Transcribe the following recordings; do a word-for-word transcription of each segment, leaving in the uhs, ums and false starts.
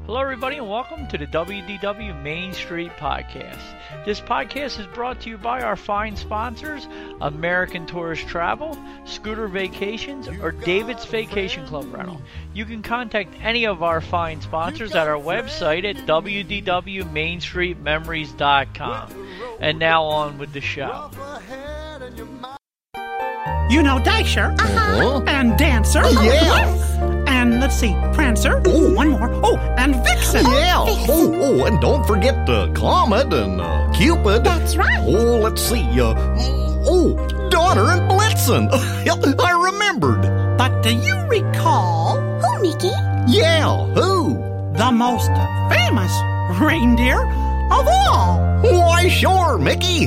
Hello, everybody, and welcome to the W D W Main Street Podcast. This podcast is brought to you by our fine sponsors, American Tourist Travel, Scooter Vacations, or David's Vacation Club Rental. You can contact any of our fine sponsors at our website at w d w main street memories dot com. And now on with the show. You know Dasher, Uh-huh. and Dancer, Yes. and let's see, Prancer, Ooh. one more, oh, and Vixen. Yeah. Oh, oh, and don't forget uh, Comet and uh, Cupid. That's right. Oh, let's see. Uh, oh, Donner and Blitzen. I remembered. But do you recall Who, Mickey? Yeah. Who? the most famous reindeer of all? Why, sure, Mickey.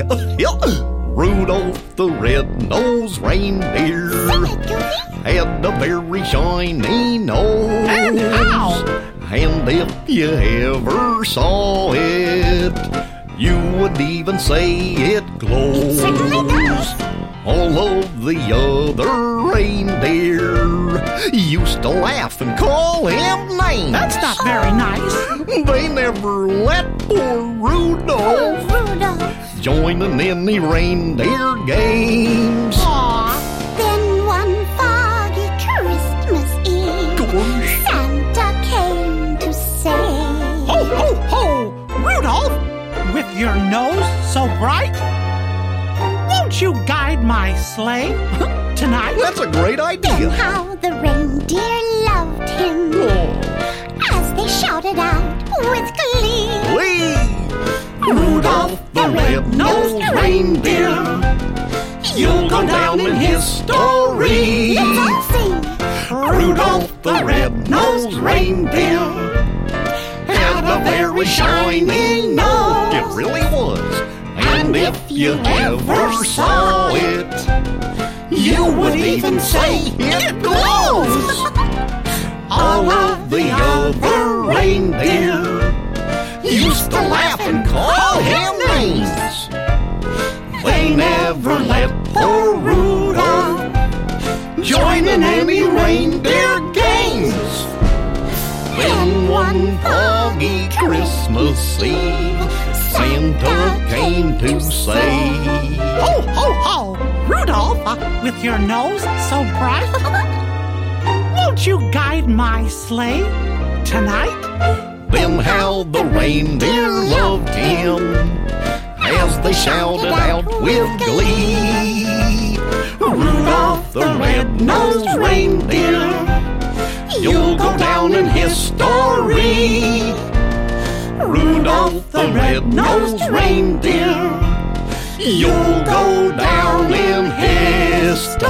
Rudolph the Red-Nosed Reindeer Sing it, Goofy. had a very shiny nose. And how? And if you ever saw it, you would even say it glows. It certainly does. All of the other reindeer used to laugh and call him names. That's not very nice. They never let poor Rudolph Oh, Rudolph. join in any reindeer games. Aw, Then one foggy Christmas Eve, Gosh. Santa came to say, ho, ho, ho, Rudolph, with your nose so bright, won't you guide my sleigh tonight? That's a great idea. how the reindeer loved him Oh, as they shouted out with glee. Lee! Rudolph the Red-Nosed Reindeer, you'll go down in history. Let's all sing. Rudolph the Red-Nosed Reindeer had a very shiny nose. It really was. And if you ever saw it, you would even say it glows. All of the other reindeer used to laugh and call him names. They never let poor Rudolph join in any reindeer games. Then one foggy Christmas Eve, Santa came to say, Ho, ho, ho, Rudolph, uh, with your nose so bright, won't you guide my sleigh tonight? then how the reindeer loved him as they shouted out with glee. Rudolph the Red-Nosed Reindeer, you'll go down in history. Rudolph the Red-Nosed Reindeer, you'll go down in history.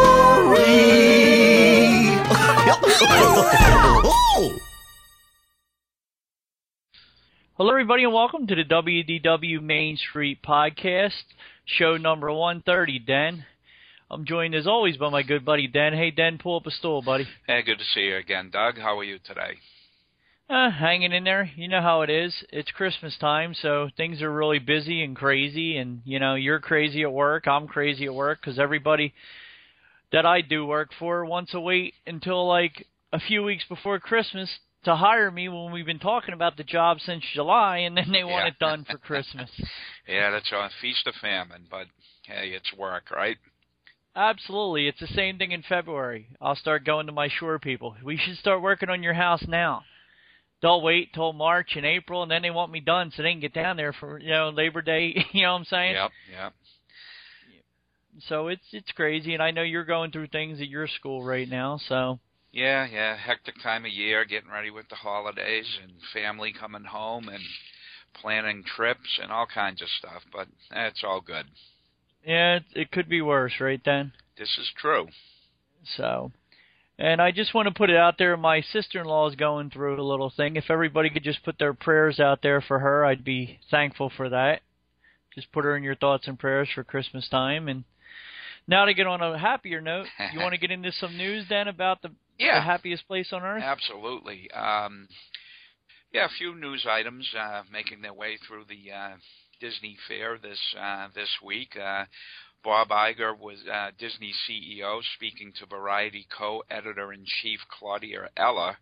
Hello, everybody, and welcome to the W D W Main Street Podcast, show number one thirty, Den. I'm joined, as always, by my good buddy, Den. Hey, Den, pull up a stool, buddy. Hey, good to see you again, Doug. How are you today? Uh, hanging in there. You know how it is. It's Christmas time, so things are really busy and crazy, and, you know, you're crazy at work, I'm crazy at work, because everybody that I do work for wants to wait until, like, a few weeks before Christmas to hire me when we've been talking about the job since July, and then they want Yeah. it done for Christmas. Yeah, that's a feast of famine, but hey, it's work, right? Absolutely. It's the same thing in February. I'll start going to my shore people. We should start working on your house now. They'll wait till March and April, and then they want me done so they can get down there for, you know, Labor Day. You know what I'm saying? Yep, yep. So it's it's crazy, and I know you're going through things at your school right now, so... Yeah, yeah, hectic time of year, getting ready with the holidays and family coming home and planning trips and all kinds of stuff, but it's all good. Yeah, it, it could be worse, right, then? This is true. So, and I just want to put it out there, my sister-in-law is going through a little thing. If everybody could just put their prayers out there for her, I'd be thankful for that. Just put her in your thoughts and prayers for Christmas time. And now to get on a happier note, you want to get into some news, then, about the, Yeah. the happiest place on earth? Absolutely. Um, yeah, a few news items uh, making their way through the uh, Disney Fair this uh, this week. Uh, Bob Iger was uh, Disney C E O speaking to Variety co-editor-in-chief Claudia Eller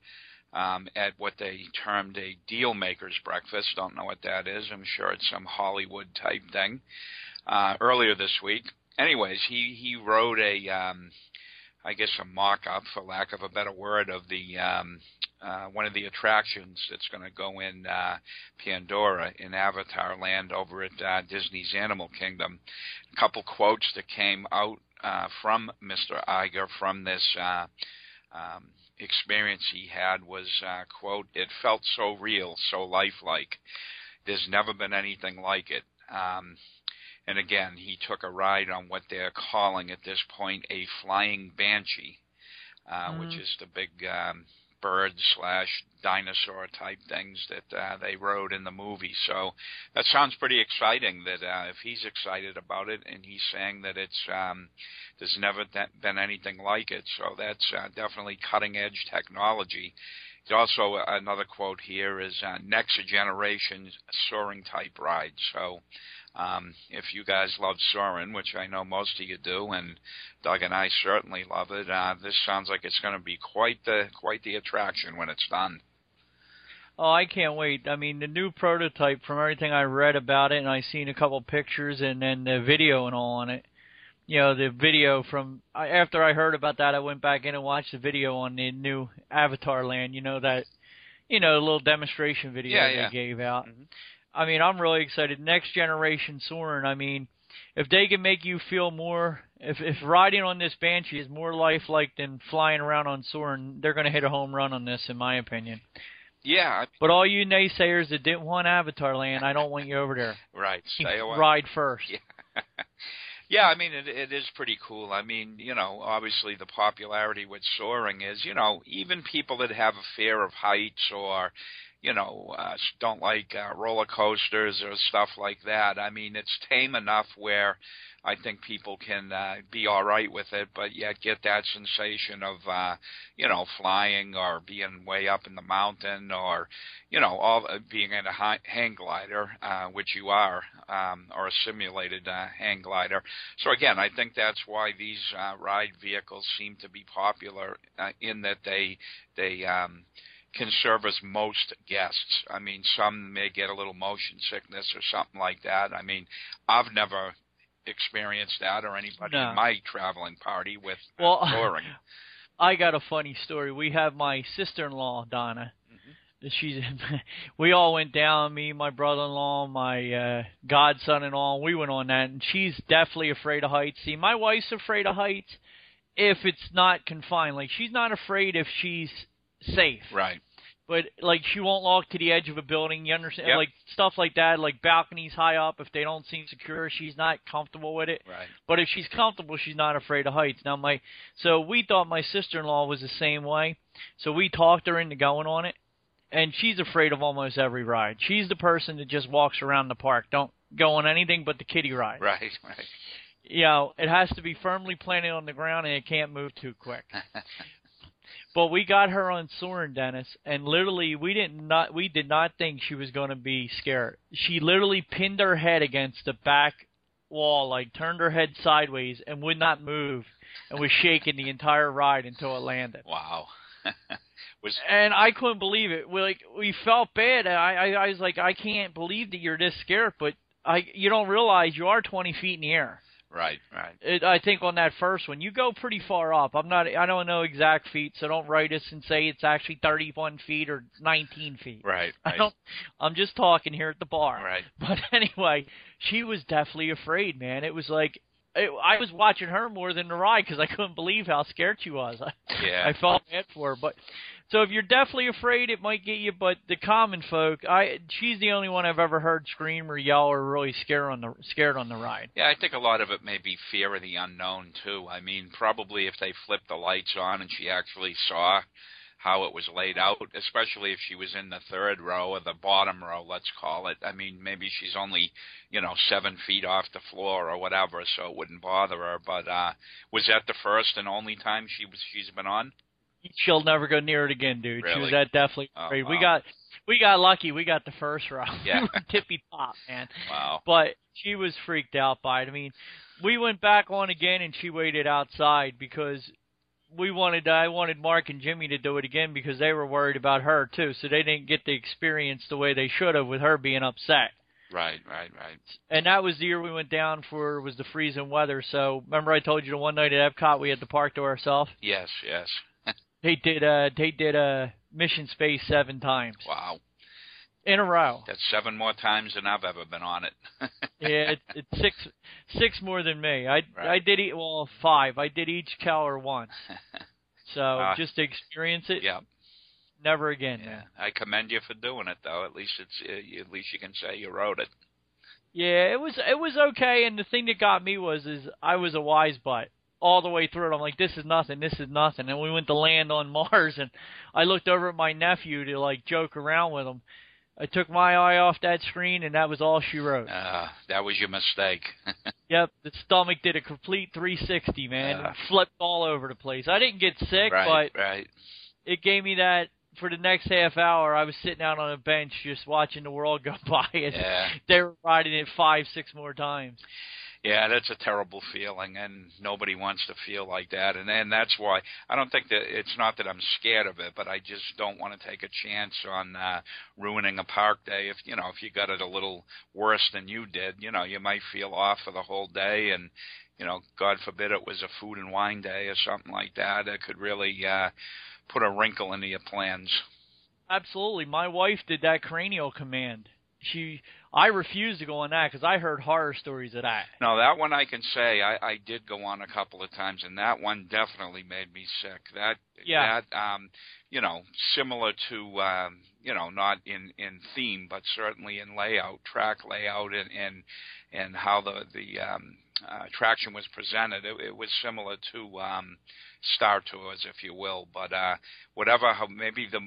um, at what they termed a deal maker's breakfast. Don't know what that is. I'm sure it's some Hollywood type thing. Uh, earlier this week. Anyways, he, he wrote a, um, I guess a mock-up, for lack of a better word, of the um, uh, one of the attractions that's going to go in uh, Pandora in Avatar Land over at uh, Disney's Animal Kingdom. A couple quotes that came out uh, from Mister Iger from this uh, um, experience he had was, uh, quote, "It felt so real, so lifelike. There's never been anything like it." Um, And again, he took a ride on what they're calling at this point a flying banshee, uh, mm. which is the big um, bird slash dinosaur type things that uh, they rode in the movie. So that sounds pretty exciting. That uh, if he's excited about it, and he's saying that it's um, there's never been anything like it, so that's uh, definitely cutting edge technology. Also, another quote here is uh, next generation soaring type ride. So. Um, if you guys love soaring, which I know most of you do, and Doug and I certainly love it, uh, this sounds like it's going to be quite the quite the attraction when it's done. Oh, I can't wait. I mean, the new prototype, from everything I read about it, and I've seen a couple pictures and then the video and all on it. You know, the video from, after I heard about that, I went back in and watched the video on the new Avatar Land, you know, that, you know, little demonstration video yeah, they yeah. gave out. Mm-hmm. I mean, I'm really excited. Next generation soaring. I mean, if they can make you feel more, if if riding on this Banshee is more lifelike than flying around on soaring, they're going to hit a home run on this, in my opinion. Yeah. But all you naysayers that didn't want Avatar Land, I don't want you over there. Right. Stay away. Ride first. Yeah. Yeah, I mean, it, it is pretty cool. I mean, you know, obviously the popularity with soaring is, you know, even people that have a fear of heights or, you know, uh, don't like uh, roller coasters or stuff like that. I mean, it's tame enough where I think people can uh, be all right with it, but yet get that sensation of, uh, you know, flying or being way up in the mountain or, you know, all uh, being in a high, hang glider, uh, which you are, um, or a simulated uh, hang glider. So again, I think that's why these uh, ride vehicles seem to be popular uh, in that they they um, can service most guests. I mean, some may get a little motion sickness or something like that. I mean, I've never experienced that or anybody no. in my traveling party with well, uh, soaring. I got a funny story. We have my sister-in-law, Donna. Mm-hmm. She's we all went down, me, my brother-in-law, my uh, godson-in-law, we went on that, and she's definitely afraid of heights. See, my wife's afraid of heights if it's not confined. Like, she's not afraid if she's safe. Right. But, like, she won't walk to the edge of a building, you understand? Yep. Like, stuff like that, like balconies high up, if they don't seem secure, she's not comfortable with it. Right. But if she's comfortable, she's not afraid of heights. Now, my so we thought my sister-in-law was the same way, so we talked her into going on it, and she's afraid of almost every ride. She's the person that just walks around the park, don't go on anything but the kiddie ride. Right, right. You know, it has to be firmly planted on the ground, and it can't move too quick. But we got her on soaring, Dennis, and literally we didn't not we did not think she was going to be scared. She literally pinned her head against the back wall, like turned her head sideways and would not move, and was shaking the entire ride until it landed. Wow. was and I couldn't believe it. We like we felt bad. I, I I was like, I can't believe that you're this scared, but I you don't realize you are twenty feet in the air. Right, right. It, I think on that first one, you go pretty far up. I'm not. I don't know exact feet, so don't write us and say it's actually thirty-one feet or nineteen feet. Right. I right. don't. I'm just talking here at the bar. Right. But anyway, she was definitely afraid, man. It was like it, I was watching her more than the ride because I couldn't believe how scared she was. Yeah. I felt bad for her, but. So if you're definitely afraid, it might get you. But the common folk, I she's the only one I've ever heard scream or yell or really scare on the scared on the ride. Yeah, I think a lot of it may be fear of the unknown too. I mean, probably if they flipped the lights on and she actually saw how it was laid out, especially if she was in the third row or the bottom row, let's call it. I mean, maybe she's only, you know, seven feet off the floor or whatever, so it wouldn't bother her. But uh, was that the first and only time she was she's been on? She'll never go near it again, dude. Really? She was that definitely afraid. Oh, wow. We got we got lucky. We got the first row. Yeah. Tippy top, man. Wow. But she was freaked out by it. I mean, we went back on again, and she waited outside because we wanted I wanted Mark and Jimmy to do it again because they were worried about her too, so they didn't get the experience the way they should have with her being upset. Right, right, right. And that was the year we went down for was the freezing weather. So remember I told you the one night at Epcot we had the park to ourselves? Yes, yes. They did uh they did uh Mission Space seven times. Wow. In a row. That's seven more times than I've ever been on it. Yeah, it's, it's six six more than me. I Right. I did eat well five. I did each Keller once. So Uh, just to experience it, Yeah. never again. Yeah. Man. I commend you for doing it, though. At least it's uh, at least you can say you wrote it. Yeah, it was it was okay. And the thing that got me was is I was a wise butt all the way through it. I'm like, this is nothing, this is nothing. And we went to land on Mars, and I looked over at my nephew to like joke around with him. I took my eye off that screen, and that was all she wrote. Uh, that was your mistake. Yep, the stomach did a complete three sixty, man, Uh. and flipped all over the place. I didn't get sick, right, but right. it gave me that. For the next half hour, I was sitting out on a bench just watching the world go by, and Yeah. they were riding it five, six more times. Yeah, that's a terrible feeling, and nobody wants to feel like that. And and that's why I don't think that it's not that I'm scared of it, but I just don't want to take a chance on uh, ruining a park day. If you know, if you got it a little worse than you did, you know, you might feel off for the whole day, and you know, God forbid it was a food and wine day or something like that. It could really uh, put a wrinkle into your plans. Absolutely. My wife did that cranial command. She, I refused to go on that because I heard horror stories of that. No, that one I can say I, I did go on a couple of times, and that one definitely made me sick. That Yeah. that um, you know, similar to um, you know, not in, in theme, but certainly in layout, track layout, and and, and how the the um, uh, attraction was presented. It, it was similar to um, Star Tours, if you will, but uh, whatever. How maybe the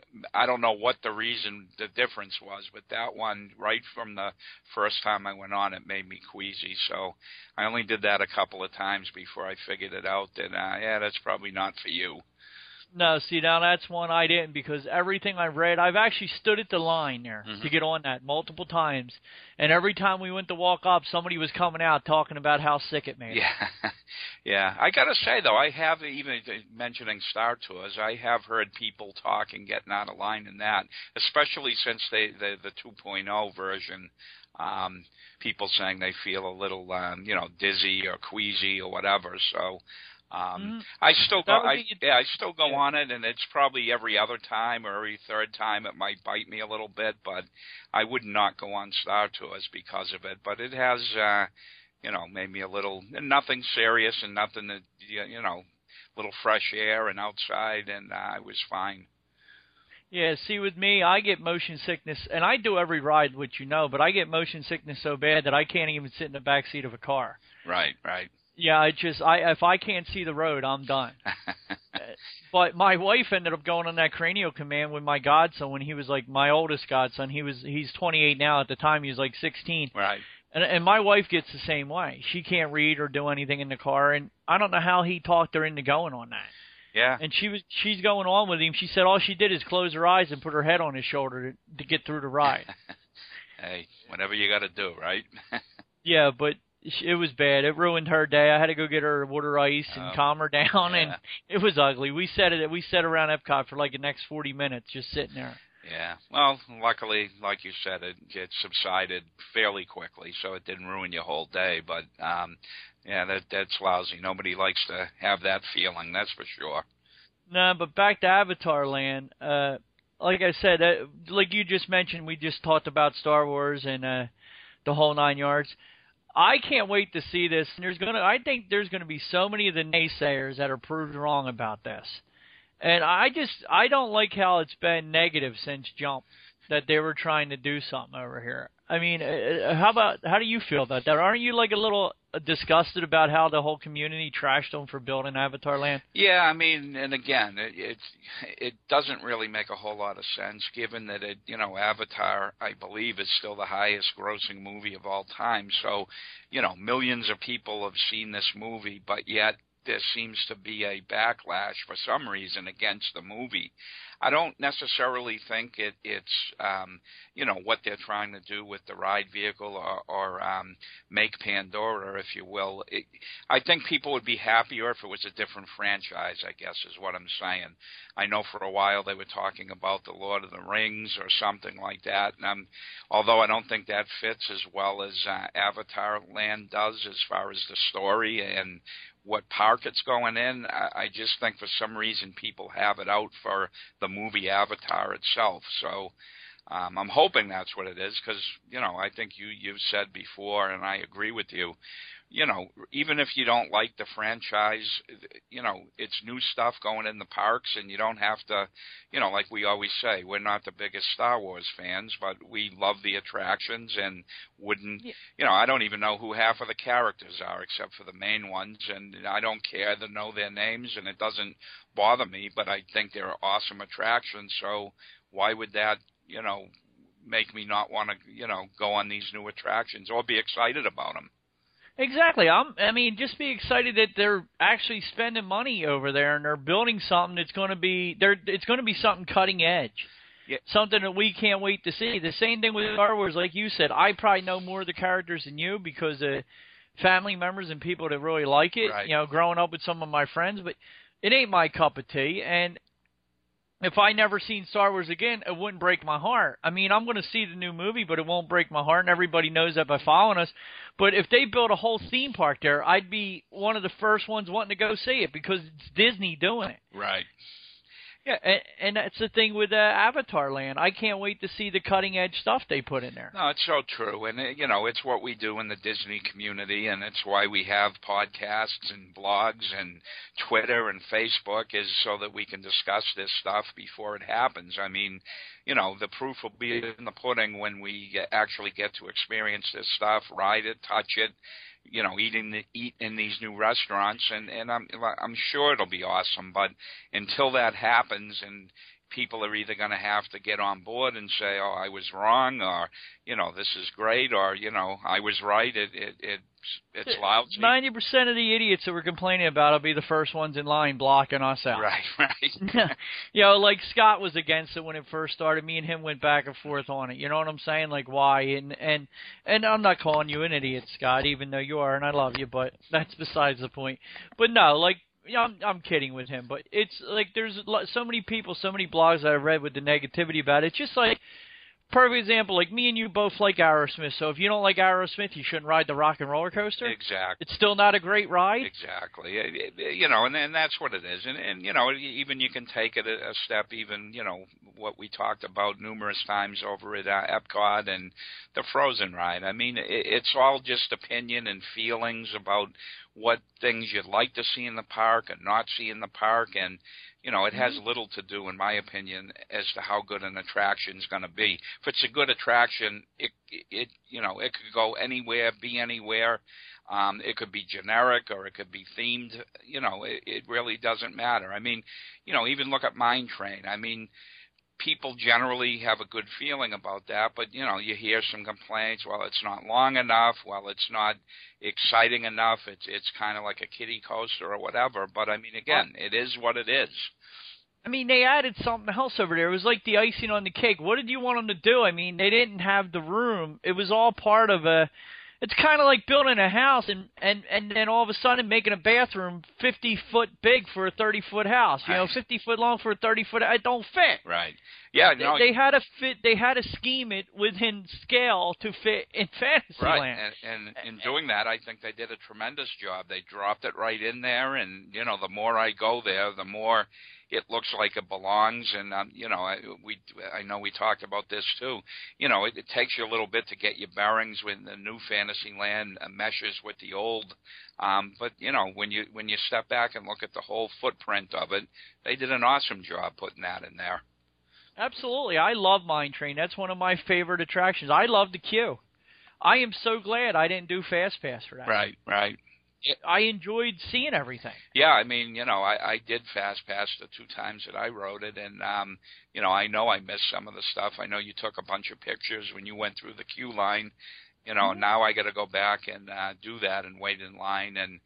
I don't know what the reason, the difference was, but that one, right from the first time I went on, it made me queasy. So I only did that a couple of times before I figured it out that, uh, yeah, that's probably not for you. No, see, now that's one I didn't because everything I read, I've actually stood at the line there Mm-hmm. to get on that multiple times, and every time we went to walk up, somebody was coming out talking about how sick it made them. Yeah, yeah. I got to say, though, I have, even mentioning Star Tours, I have heard people talking, getting out of line in that, especially since they the, the two point oh version, um, people saying they feel a little, um, you know, dizzy or queasy or whatever, so... Um, Mm-hmm. I still go. That would I, be- yeah, I still go yeah. on it, and it's probably every other time or every third time it might bite me a little bit. But I would not go on Star Tours because of it. But it has, uh, you know, made me a little. Nothing serious and nothing that you know, little fresh air and outside, and uh, I was fine. Yeah, see, with me, I get motion sickness, and I do every ride, which you know, but I get motion sickness so bad that I can't even sit in the back seat of a car. Right, right. Yeah, I just, I if I can't see the road, I'm done. But my wife ended up going on that cranial command with my godson when he was like my oldest godson. He was he's twenty-eight now. At the time, he was like sixteen. Right. And and my wife gets the same way. She can't read or do anything in the car, and I don't know how he talked her into going on that. Yeah. And she was she's going on with him. She said all she did is close her eyes and put her head on his shoulder to, to get through the ride. Hey, whatever you got to do, right? Yeah, but it was bad. It ruined her day. I had to go get her water ice and Oh, calm her down, yeah. and it was ugly. We sat it. We sat around Epcot for like the next forty minutes, just sitting there. Yeah. Well, luckily, like you said, it, it subsided fairly quickly, so it didn't ruin your whole day. But um, yeah, that that's lousy. Nobody likes to have that feeling. That's for sure. No, but back to Avatar Land. Uh, like I said, uh, like you just mentioned, we just talked about Star Wars and uh, the whole nine yards. I can't wait to see this. There's gonna, I think there's going to be so many of the naysayers that are proved wrong about this. And I just, I don't like how it's been negative since Jump, that they were trying to do something over here. I mean, uh, how about, how do you feel about that? Aren't you like a little disgusted about how the whole community trashed them for building Avatar Land? Yeah, I mean, and again, it it's, it doesn't really make a whole lot of sense, given that it, you know, Avatar, I believe, is still the highest grossing movie of all time. So, you know, millions of people have seen this movie, but yet there seems to be a backlash for some reason against the movie. I don't necessarily think it, it's, um, you know, what they're trying to do with the ride vehicle or, or um, make Pandora, if you will. It, I think people would be happier if it was a different franchise, I guess is what I'm saying. I know for a while they were talking about the Lord of the Rings or something like that. And I'm, although I don't think that fits as well as uh, Avatar Land does as far as the story and what park it's going in, I, I just think for some reason people have it out for the movie Avatar itself. So um, I'm hoping that's what it is because, you know, I think you, you've said before, and I agree with you, you know, even if you don't like the franchise, you know, it's new stuff going in the parks, and you don't have to, you know, like we always say, we're not the biggest Star Wars fans, but we love the attractions and wouldn't, yeah. you know, I don't even know who half of the characters are except for the main ones, and I don't care to know their names, and it doesn't bother me, but I think they're awesome attractions, so why would that, you know, make me not want to, you know, go on these new attractions or be excited about them? Exactly. I'm, I mean, just be excited that they're actually spending money over there and they're building something that's going to be they're it's going to be something cutting edge, yeah. Something that we can't wait to see. The same thing with Star Wars, like you said. I probably know more of the characters than you because of family members and people that really like it. Right. You know, growing up with some of my friends, but it ain't my cup of tea. And if I never seen Star Wars again, it wouldn't break my heart. I mean, I'm going to see the new movie, but it won't break my heart, and everybody knows that by following us. But if they built a whole theme park there, I'd be one of the first ones wanting to go see it because it's Disney doing it. Right. Yeah, and, and that's the thing with uh, Avatar Land. I can't wait to see the cutting-edge stuff they put in there. No, it's so true. And, it, you know, it's what we do in the Disney community, and it's why we have podcasts and blogs and Twitter and Facebook is so that we can discuss this stuff before it happens. I mean, you know, the proof will be in the pudding when we actually get to experience this stuff, ride it, touch it, you know, eating the, eat in these new restaurants, and, and I'm I'm sure it'll be awesome. But until that happens, and people are either going to have to get on board and say, "Oh, I was wrong," or you know, "This is great," or you know, "I was right." It it it's it's lousy. Ninety percent of the idiots that we're complaining about will be the first ones in line blocking us out. Right, right. You know, like Scott was against it when it first started. Me and him went back and forth on it. You know what I'm saying? Like why? And and and I'm not calling you an idiot, Scott, even though you are, and I love you, but that's besides the point. But no, like. Yeah, I'm, I'm kidding with him, but it's like there's so many people, so many blogs that I've read with the negativity about it. It's just like, perfect example, like me and you both like Aerosmith, so if you don't like Aerosmith, you shouldn't ride the rock and roller coaster? Exactly. It's still not a great ride? Exactly. It, it, you know, and, and that's what it is. And, and, you know, even you can take it a, a step, even, you know, what we talked about numerous times over at uh, Epcot and the Frozen ride. I mean, it, it's all just opinion and feelings about what things you'd like to see in the park and not see in the park, and you know, it has little to do, in my opinion, as to how good an attraction is going to be. If it's a good attraction, it it you know, it could go anywhere, be anywhere. Um, it could be generic or it could be themed. You know, it, it really doesn't matter. I mean, you know, even look at Mine Train. I mean, people generally have a good feeling about that, but, you know, you hear some complaints, well, it's not long enough, well, it's not exciting enough, it's it's kind of like a kiddie coaster or whatever, but, I mean, again, it is what it is. I mean, they added something else over there. It was like the icing on the cake. What did you want them to do? I mean, they didn't have the room. It was all part of a... It's kind of like building a house and, and, and then all of a sudden making a bathroom fifty foot big for a thirty foot house. You know, fifty foot long for a thirty foot. It don't fit. Right. Yeah. No, they, they had to fit. They had to scheme it within scale to fit in Fantasyland. Right. And, and in doing that, I think they did a tremendous job. They dropped it right in there, and you know, the more I go there, the more it looks like it belongs. And um, you know, I, we I know we talked about this too. You know, it, it takes you a little bit to get your bearings when the new Fantasyland uh, meshes with the old. Um, but you know, when you when you step back and look at the whole footprint of it, they did an awesome job putting that in there. Absolutely, I love Mine Train. That's one of my favorite attractions. I love the queue. I am so glad I didn't do Fast Pass for that. Right, right. I enjoyed seeing everything. Yeah, I mean, you know, I, I did Fast Pass the two times that I rode it, and, um, you know, I know I missed some of the stuff. I know you took a bunch of pictures when you went through the queue line. You know, mm-hmm. Now I got to go back and uh, do that and wait in line. And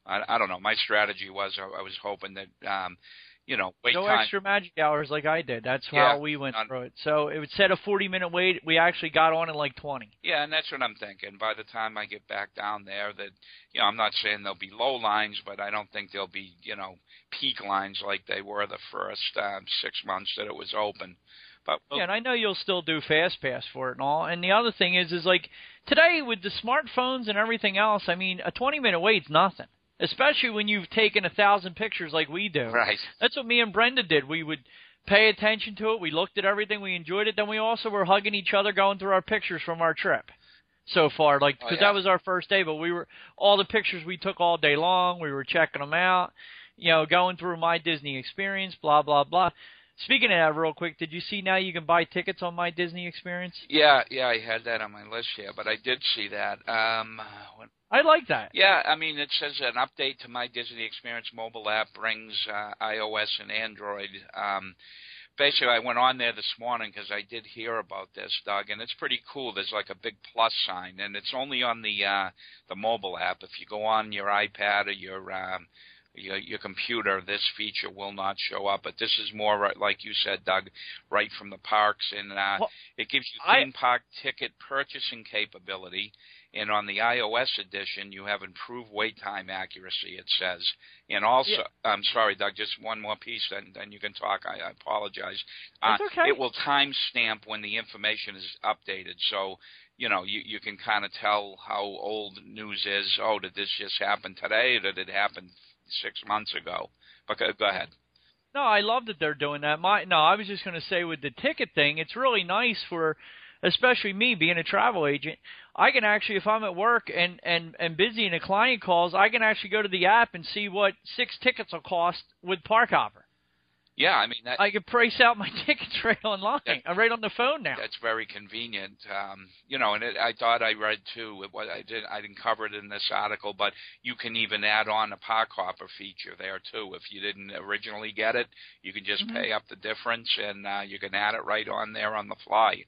I, I don't know. My strategy was I, I was hoping that, um, you know, wait no time. extra magic hours like I did. That's Yeah, how we went none. through it. So it would set a forty-minute wait. We actually got on in like twenty. Yeah, and that's what I'm thinking. By the time I get back down there, that, you know, I'm not saying there'll be low lines, but I don't think there'll be, you know, peak lines like they were the first um, six months that it was open. But Yeah, and I know you'll still do Fast Pass for it and all. And the other thing is, is like today with the smartphones and everything else, I mean, a twenty-minute wait's nothing. Especially when you've taken a thousand pictures like we do. Right. That's what me and Brenda did. We would pay attention to it. We looked at everything. We enjoyed it. Then we also were hugging each other, going through our pictures from our trip so far. Like, because oh, yeah. that was our first day. But we were all the pictures we took all day long. We were checking them out. You know, going through My Disney Experience. Blah blah blah. Speaking of that, real quick, did you see now you can buy tickets on My Disney Experience? Yeah, yeah, I had that on my list here, but I did see that. Um, when, I like that. Yeah, I mean, it says an update to My Disney Experience mobile app brings uh, iOS and Android. Um, basically, I went on there this morning because I did hear about this, Doug, and it's pretty cool. There's like a big plus sign, and it's only on the uh, the mobile app. If you go on your iPad or your um, Your, your computer, this feature will not show up. But this is more, right, like you said, Doug, right from the parks. And uh, well, it gives you I, theme park ticket purchasing capability. And on the iOS edition, you have improved wait time accuracy, it says. And also, yeah. I'm sorry, Doug, just one more piece, then, then you can talk. I, I apologize. That's uh, okay. It will timestamp when the information is updated. So, you know, you, you can kind of tell how old news is. Oh, did this just happen today? Or did it happen six months ago? But go, go ahead. No, I love that they're doing that. My no, I was just going to say with the ticket thing, it's really nice for, especially me being a travel agent. I can actually, if I'm at work and and and busy and a client calls, I can actually go to the app and see what six tickets will cost with Parkhopper. Yeah, I mean that. I can price out my tickets right online, that, right on the phone now. That's very convenient. Um, you know, and it, I thought I read too. It, what I did, I didn't cover it in this article, but you can even add on a Parkhopper feature there too. If you didn't originally get it, you can just mm-hmm. pay up the difference, and uh, you can add it right on there on the fly.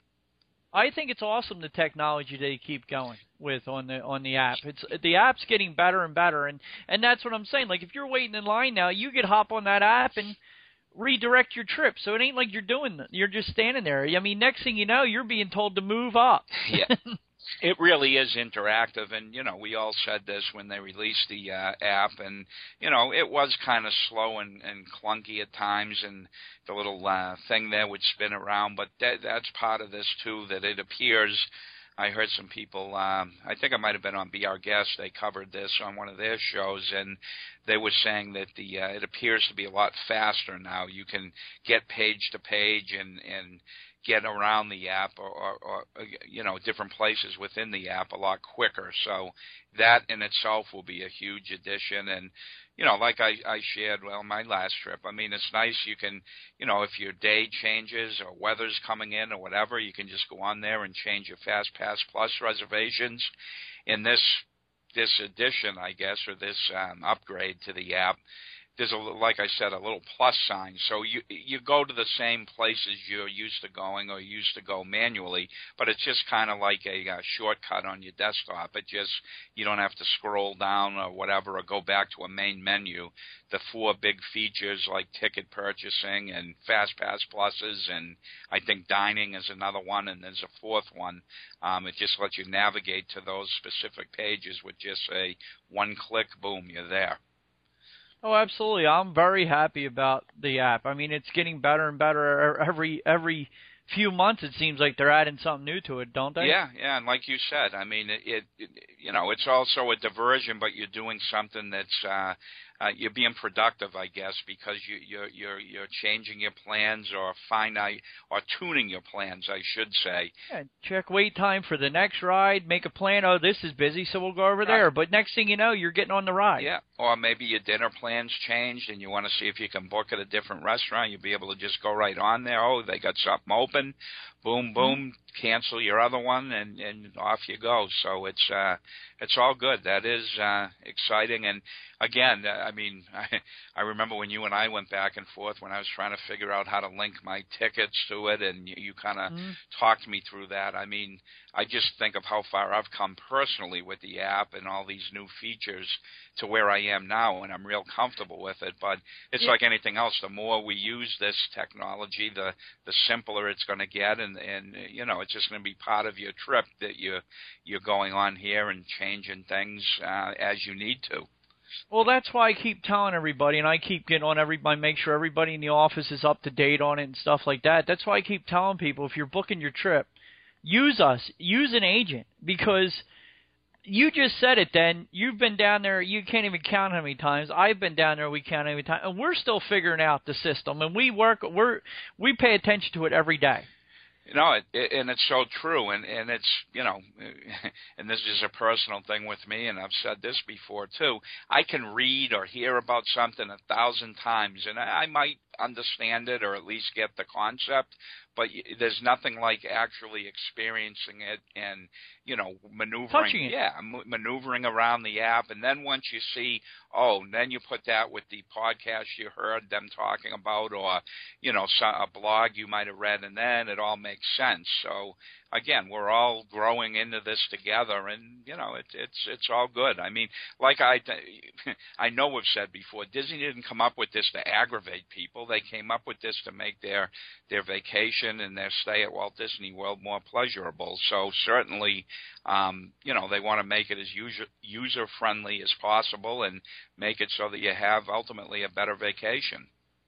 I think it's awesome the technology they keep going with on the on the app. It's the app's getting better and better, and and that's what I'm saying. Like if you're waiting in line now, you could hop on that app and redirect your trip. So it ain't like you're doing you're just standing there. I mean, next thing you know, you're being told to move up. Yeah. It really is interactive, and, you know, we all said this when they released the uh, app, and, you know, it was kind of slow and, and clunky at times, and the little uh, thing there would spin around, but that, that's part of this, too, that it appears. I heard some people, um, I think I might have been on Be Our Guest, they covered this on one of their shows, and they were saying that the uh, it appears to be a lot faster now. You can get page to page and, and get around the app or, or, or, you know, different places within the app a lot quicker. So that in itself will be a huge addition. And, you know, like I, I shared, well, my last trip, I mean, it's nice you can, you know, if your day changes or weather's coming in or whatever, you can just go on there and change your Fast Pass Plus reservations. In this this addition, I guess, or this um, upgrade to the app, there's, a, like I said, a little plus sign. So you you go to the same places you're used to going or used to go manually, but it's just kind of like a, a shortcut on your desktop. It just, you don't have to scroll down or whatever or go back to a main menu. The four big features like ticket purchasing and Fast Pass Pluses, and I think dining is another one, and there's a fourth one. Um, it just lets you navigate to those specific pages with just a one-click, boom, you're there. Oh, absolutely. I'm very happy about the app. I mean, it's getting better and better every every few months. It seems like they're adding something new to it, don't they? Yeah, yeah. And like you said, I mean, it, it, it you know, it's also a diversion, but you're doing something that's uh, uh, you're being productive, I guess, because you, you're you're you're changing your plans or finite or tuning your plans, I should say. Yeah, check wait time for the next ride. Make a plan. Oh, this is busy, so we'll go over there. Uh, but next thing you know, you're getting on the ride. Yeah, or maybe your dinner plans changed, and you want to see if you can book at a different restaurant. You'll be able to just go right on there. Oh, they got something open. Boom, boom. Mm-hmm. Cancel your other one, and and off you go. So it's uh, it's all good. That is uh, exciting. And again, I mean, I, I remember when you and I went back and forth when I was trying to figure out how to link my tickets to it, and you, you kind of mm. talked me through that. I mean, I just think of how far I've come personally with the app and all these new features to where I am now, and I'm real comfortable with it. But it's yeah. like anything else. The more we use this technology, the the simpler it's going to get, and, and you know, it's just going to be part of your trip that you you're going on here and changing things uh, as you need to. Well, that's why I keep telling everybody, and I keep getting on everybody, make sure everybody in the office is up to date on it and stuff like that. That's why I keep telling people, if you're booking your trip, use us, use an agent, because you just said it then. You've been down there, you can't even count how many times. I've been down there, we count how many times, and we're still figuring out the system, and we work, we're, we pay attention to it every day. You know, it, it, and it's so true, and, and it's, you know, and this is a personal thing with me, and I've said this before too, I can read or hear about something a thousand times, and I, I might understand it or at least get the concept, but there's nothing like actually experiencing it and, you know, maneuvering. Touching it. Yeah, maneuvering around the app, and then once you see, oh, and then you put that with the podcast you heard them talking about, or, you know, a blog you might have read, and then it all makes sense. So again, we're all growing into this together, and you know, it, it's it's all good. I mean, like I, I know we've said before, Disney didn't come up with this to aggravate people. They came up with this to make their their vacation and their stay at Walt Disney World more pleasurable. So certainly, um, you know, they want to make it as user user friendly as possible and make it so that you have ultimately a better vacation.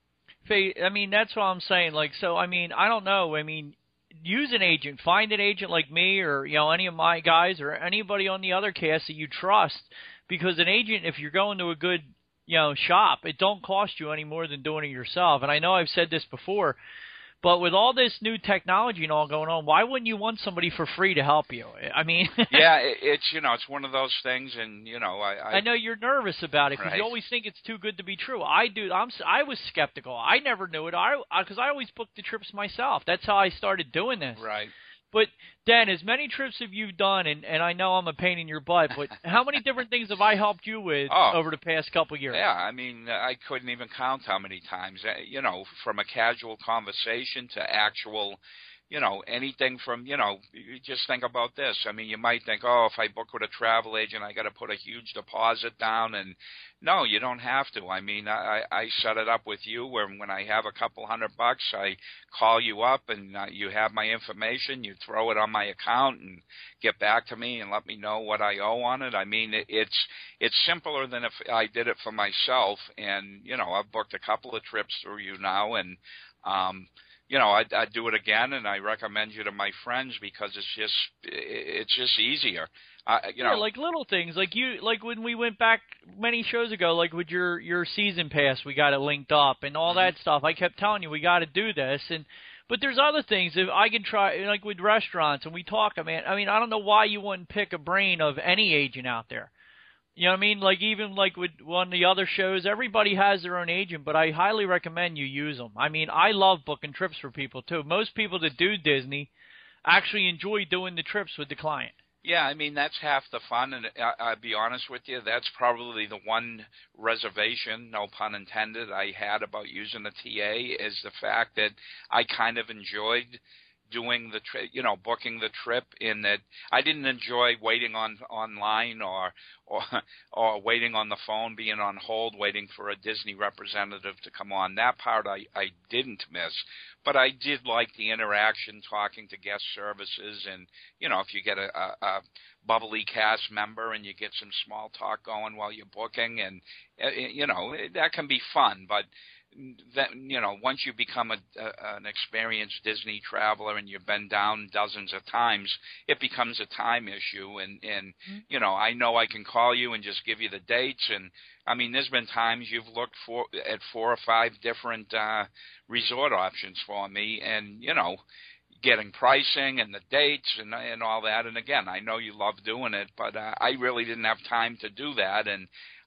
I mean, that's what I'm saying. Like, so I mean, I don't know. I mean, use an agent. Find an agent like me or, you know, any of my guys or anybody on the other cast that you trust, because an agent, if you're going to a good, you know, shop, it don't cost you any more than doing it yourself. And I know I've said this before, but with all this new technology and all going on, why wouldn't you want somebody for free to help you? I mean, yeah, it, it's, you know, it's one of those things, and you know, I I, I know you're nervous about it because right. you always think it's too good to be true. I do. I'm I was skeptical. I never knew it. I because I, I always booked the trips myself. That's how I started doing this. Right. But, Dan, as many trips have you done, and, and I know I'm a pain in your butt, but how many different things have I helped you with oh, over the past couple of years? Yeah, I mean, I couldn't even count how many times. You know, from a casual conversation to actual, you know, anything from, you know, you just think about this. I mean, you might think, oh, if I book with a travel agent, I got to put a huge deposit down, and no, you don't have to. I mean, I, I set it up with you where when I have a couple hundred bucks, I call you up and uh, you have my information. You throw it on my account and get back to me and let me know what I owe on it. I mean, it, it's it's simpler than if I did it for myself. And, you know, I've booked a couple of trips through you now, and, um, you know, I'd, I'd do it again, and I recommend you to my friends because it's just it's just easier. Uh, you know, yeah, like little things, like you, like when we went back many shows ago, like with your your season pass, we got it linked up and all that stuff. I kept telling you we got to do this, and but there's other things if I can try, like with restaurants, and we talk. I mean, I mean, I don't know why you wouldn't pick a brain of any agent out there. You know what I mean? Like even like with one of the other shows, everybody has their own agent, but I highly recommend you use them. I mean, I love booking trips for people too. Most people that do Disney actually enjoy doing the trips with the client. Yeah, I mean, that's half the fun, and I, I'll be honest with you, that's probably the one reservation, no pun intended, I had about using the T A is the fact that I kind of enjoyed doing the trip, you know, booking the trip, in that I didn't enjoy waiting on online or, or or waiting on the phone, being on hold, waiting for a Disney representative to come on. That part I, I didn't miss. But I did like the interaction, talking to guest services, and, you know, if you get a, a, a bubbly cast member and you get some small talk going while you're booking, and, you know, that can be fun. But that, you know, once you become a, a, an experienced Disney traveler and you've been down dozens of times, it becomes a time issue. And, and mm-hmm. you know, I know I can call you and just give you the dates. And, I mean, there's been times you've looked for at four or five different uh, resort options for me, and, you know, getting pricing and the dates and and all that. And, again, I know you love doing it, but uh, I really didn't have time to do that. And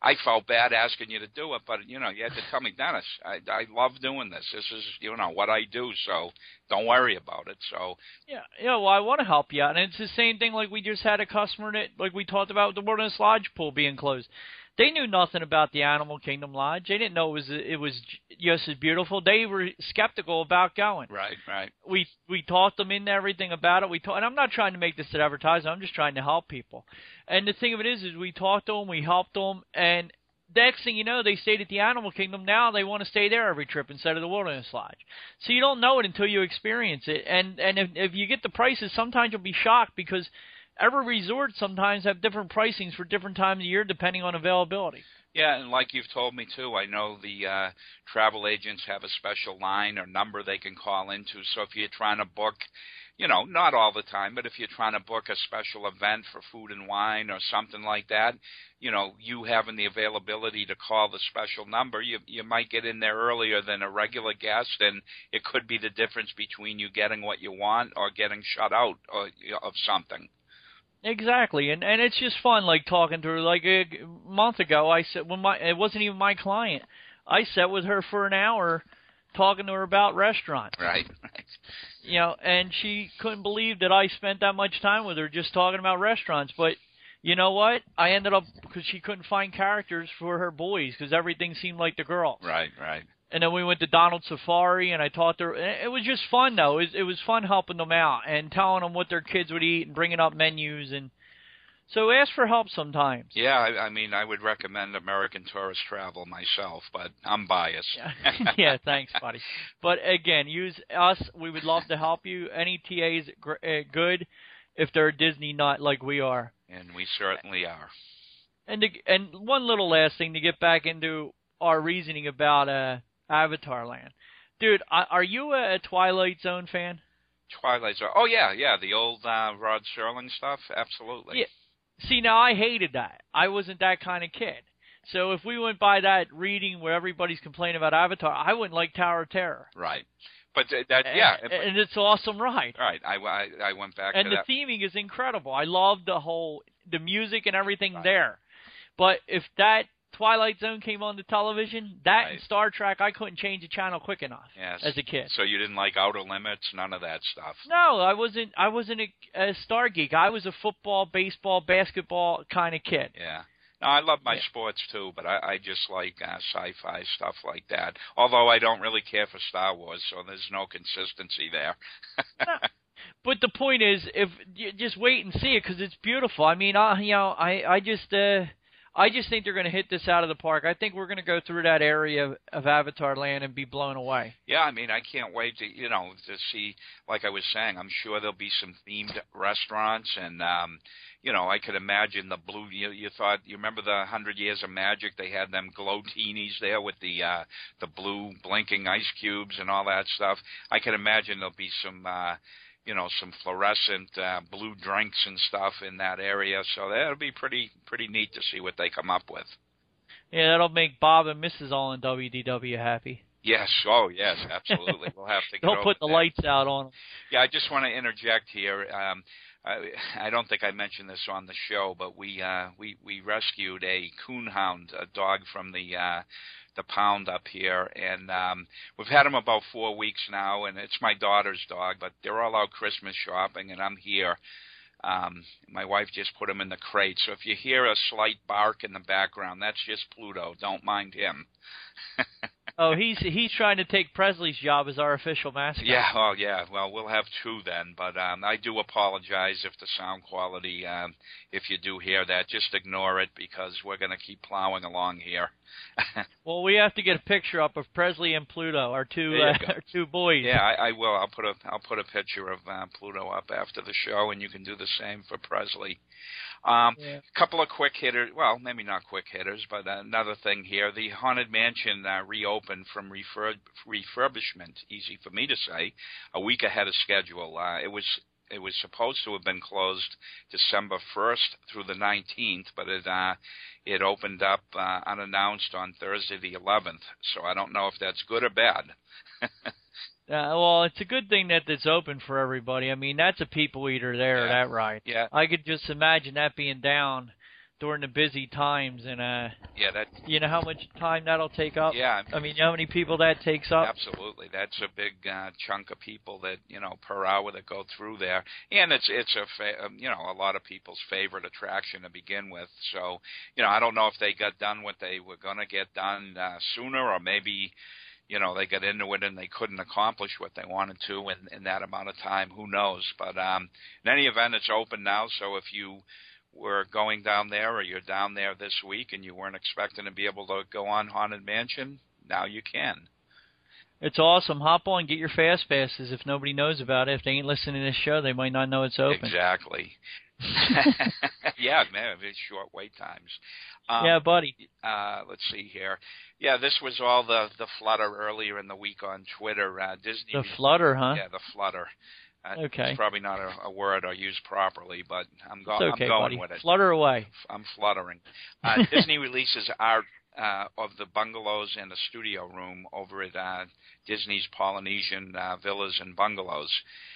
I felt bad asking you to do it, but, you know, you had to tell me, Dennis, I, I love doing this. This is, you know, what I do, so don't worry about it. So Yeah, yeah. Well, I want to help you out. And it's the same thing like we just had a customer that, like we talked about, the Wilderness Lodge pool being closed. They knew nothing about the Animal Kingdom Lodge. They didn't know it was it was just as beautiful. They were skeptical about going. Right, right. We we taught them into everything about it. We taught, and I'm not trying to make this an advertisement. I'm just trying to help people. And the thing of it is, is we taught them, we helped them, and next thing you know, they stayed at the Animal Kingdom. Now they want to stay there every trip instead of the Wilderness Lodge. So you don't know it until you experience it. And and if, if you get the prices, sometimes you'll be shocked because every resort sometimes have different pricings for different times of year depending on availability. Yeah, and like you've told me, too, I know the uh, travel agents have a special line or number they can call into. So if you're trying to book, you know, not all the time, but if you're trying to book a special event for food and wine or something like that, you know, you having the availability to call the special number, you you might get in there earlier than a regular guest, and it could be the difference between you getting what you want or getting shut out or, you know, of something. Exactly, and and it's just fun, like talking to her. Like a month ago, I said when my it wasn't even my client. I sat with her for an hour, talking to her about restaurants. Right, right. You know, and she couldn't believe that I spent that much time with her just talking about restaurants. But you know what? I ended up because she couldn't find characters for her boys because everything seemed like the girls. Right, right. And then we went to Donald Safari, and I taught her. It was just fun, though. It was, it was fun helping them out and telling them what their kids would eat and bringing up menus. And so ask for help sometimes. Yeah, I, I mean, I would recommend American Tourist Travel myself, but I'm biased. Yeah, yeah, thanks, buddy. But, again, use us. We would love to help you. Any T A is gr- good if they're a Disney nut like we are. And we certainly are. And to, and one little last thing to get back into our reasoning about uh, Avatar Land. Dude, are you a Twilight Zone fan? Twilight Zone. Oh, yeah, yeah, the old uh, Rod Serling stuff, absolutely. Yeah. See, now I hated that. I wasn't that kind of kid. So if we went by that reading where everybody's complaining about Avatar, I wouldn't like Tower of Terror. Right. But th- that, yeah. And, and it's an awesome ride. Right. I, I, I went back and to that. And the theming is incredible. I love the whole, the music and everything right. there. But if that Twilight Zone came on the television, that right. and Star Trek, I couldn't change the channel quick enough yes. as a kid. So you didn't like Outer Limits, none of that stuff? No, I wasn't I wasn't a, a Star geek. I was a football, baseball, basketball kind of kid. Yeah. No, I love my yeah. sports too, but I, I just like uh, sci-fi stuff like that. Although I don't really care for Star Wars, so there's no consistency there. no. But the point is, if you just wait and see it because it's beautiful. I mean, I, you know, I I just uh, I just think they're going to hit this out of the park. I think we're going to go through that area of, of Avatar Land and be blown away. Yeah, I mean, I can't wait to, you know, to see, like I was saying, I'm sure there'll be some themed restaurants and, um, you know, I could imagine the blue, you, you thought, you remember the one hundred Years of Magic? They had them glow-teenies there with the uh, the blue blinking ice cubes and all that stuff. I could imagine there'll be some, uh, you know, some fluorescent uh, blue drinks and stuff in that area. So that'll be pretty pretty neat to see what they come up with. Yeah, that'll make Bob and Missus All in W D W happy. Yes. Oh, yes, absolutely. We'll have to get They'll over put the that. lights out on them. Yeah, I just want to interject here. Um, I, I don't think I mentioned this on the show, but we uh, we we rescued a coonhound, a dog from the uh, the pound up here, and um, we've had him about four weeks now, and it's my daughter's dog, but they're all out Christmas shopping, and I'm here. Um, my wife just put him in the crate, so if you hear a slight bark in the background, that's just Pluto. Don't mind him. Oh, he's he's trying to take Presley's job as our official mascot. Yeah, oh yeah. Well, we'll have two then, but um, I do apologize if the sound quality, um, if you do hear that, just ignore it because we're going to keep plowing along here. Well, we have to get a picture up of Presley and Pluto, our two uh, our two boys. Yeah, I, I will. I'll put a I'll put a picture of uh, Pluto up after the show, and you can do the same for Presley. Um, yeah. Couple of quick hitters. Well, maybe not quick hitters, but another thing here: the Haunted Mansion uh, reopened from refurb- refurbishment. Easy for me to say, a week ahead of schedule. Uh, it was. It was supposed to have been closed December first through the nineteenth, but it uh, it opened up uh, unannounced on Thursday the eleventh. So I don't know if that's good or bad. Uh, well, it's a good thing that it's open for everybody. I mean, that's a people eater there, yeah. that ride. Yeah. I could just imagine that being down during the busy times, and uh, yeah, that you know how much time that'll take up. Yeah, I mean, you know how many people that takes up. Absolutely, that's a big uh, chunk of people that you know per hour that go through there, and it's it's a fa- you know a lot of people's favorite attraction to begin with. So you know, I don't know if they got done what they were going to get done uh, sooner, or maybe you know they got into it and they couldn't accomplish what they wanted to in, in that amount of time. Who knows? But um, in any event, it's open now. So if you were going down there or you're down there this week and you weren't expecting to be able to go on Haunted Mansion, now you can. It's awesome. Hop on, get your fast passes. If nobody knows about it, if they ain't listening to this show, they might not know it's open. Exactly. Yeah, man, it's short wait times. Um, yeah, buddy. Uh, let's see here. Yeah, this was all the, the flutter earlier in the week on Twitter. Uh, Disney. The flutter, huh? Yeah, the flutter. Uh, okay. It's probably not a, a word I use properly, but I'm, go- okay, I'm going buddy. with it. Flutter away. I'm fluttering. Uh, Disney releases art uh, of the bungalows and the studio room over at uh, Disney's Polynesian uh, Villas and Bungalows.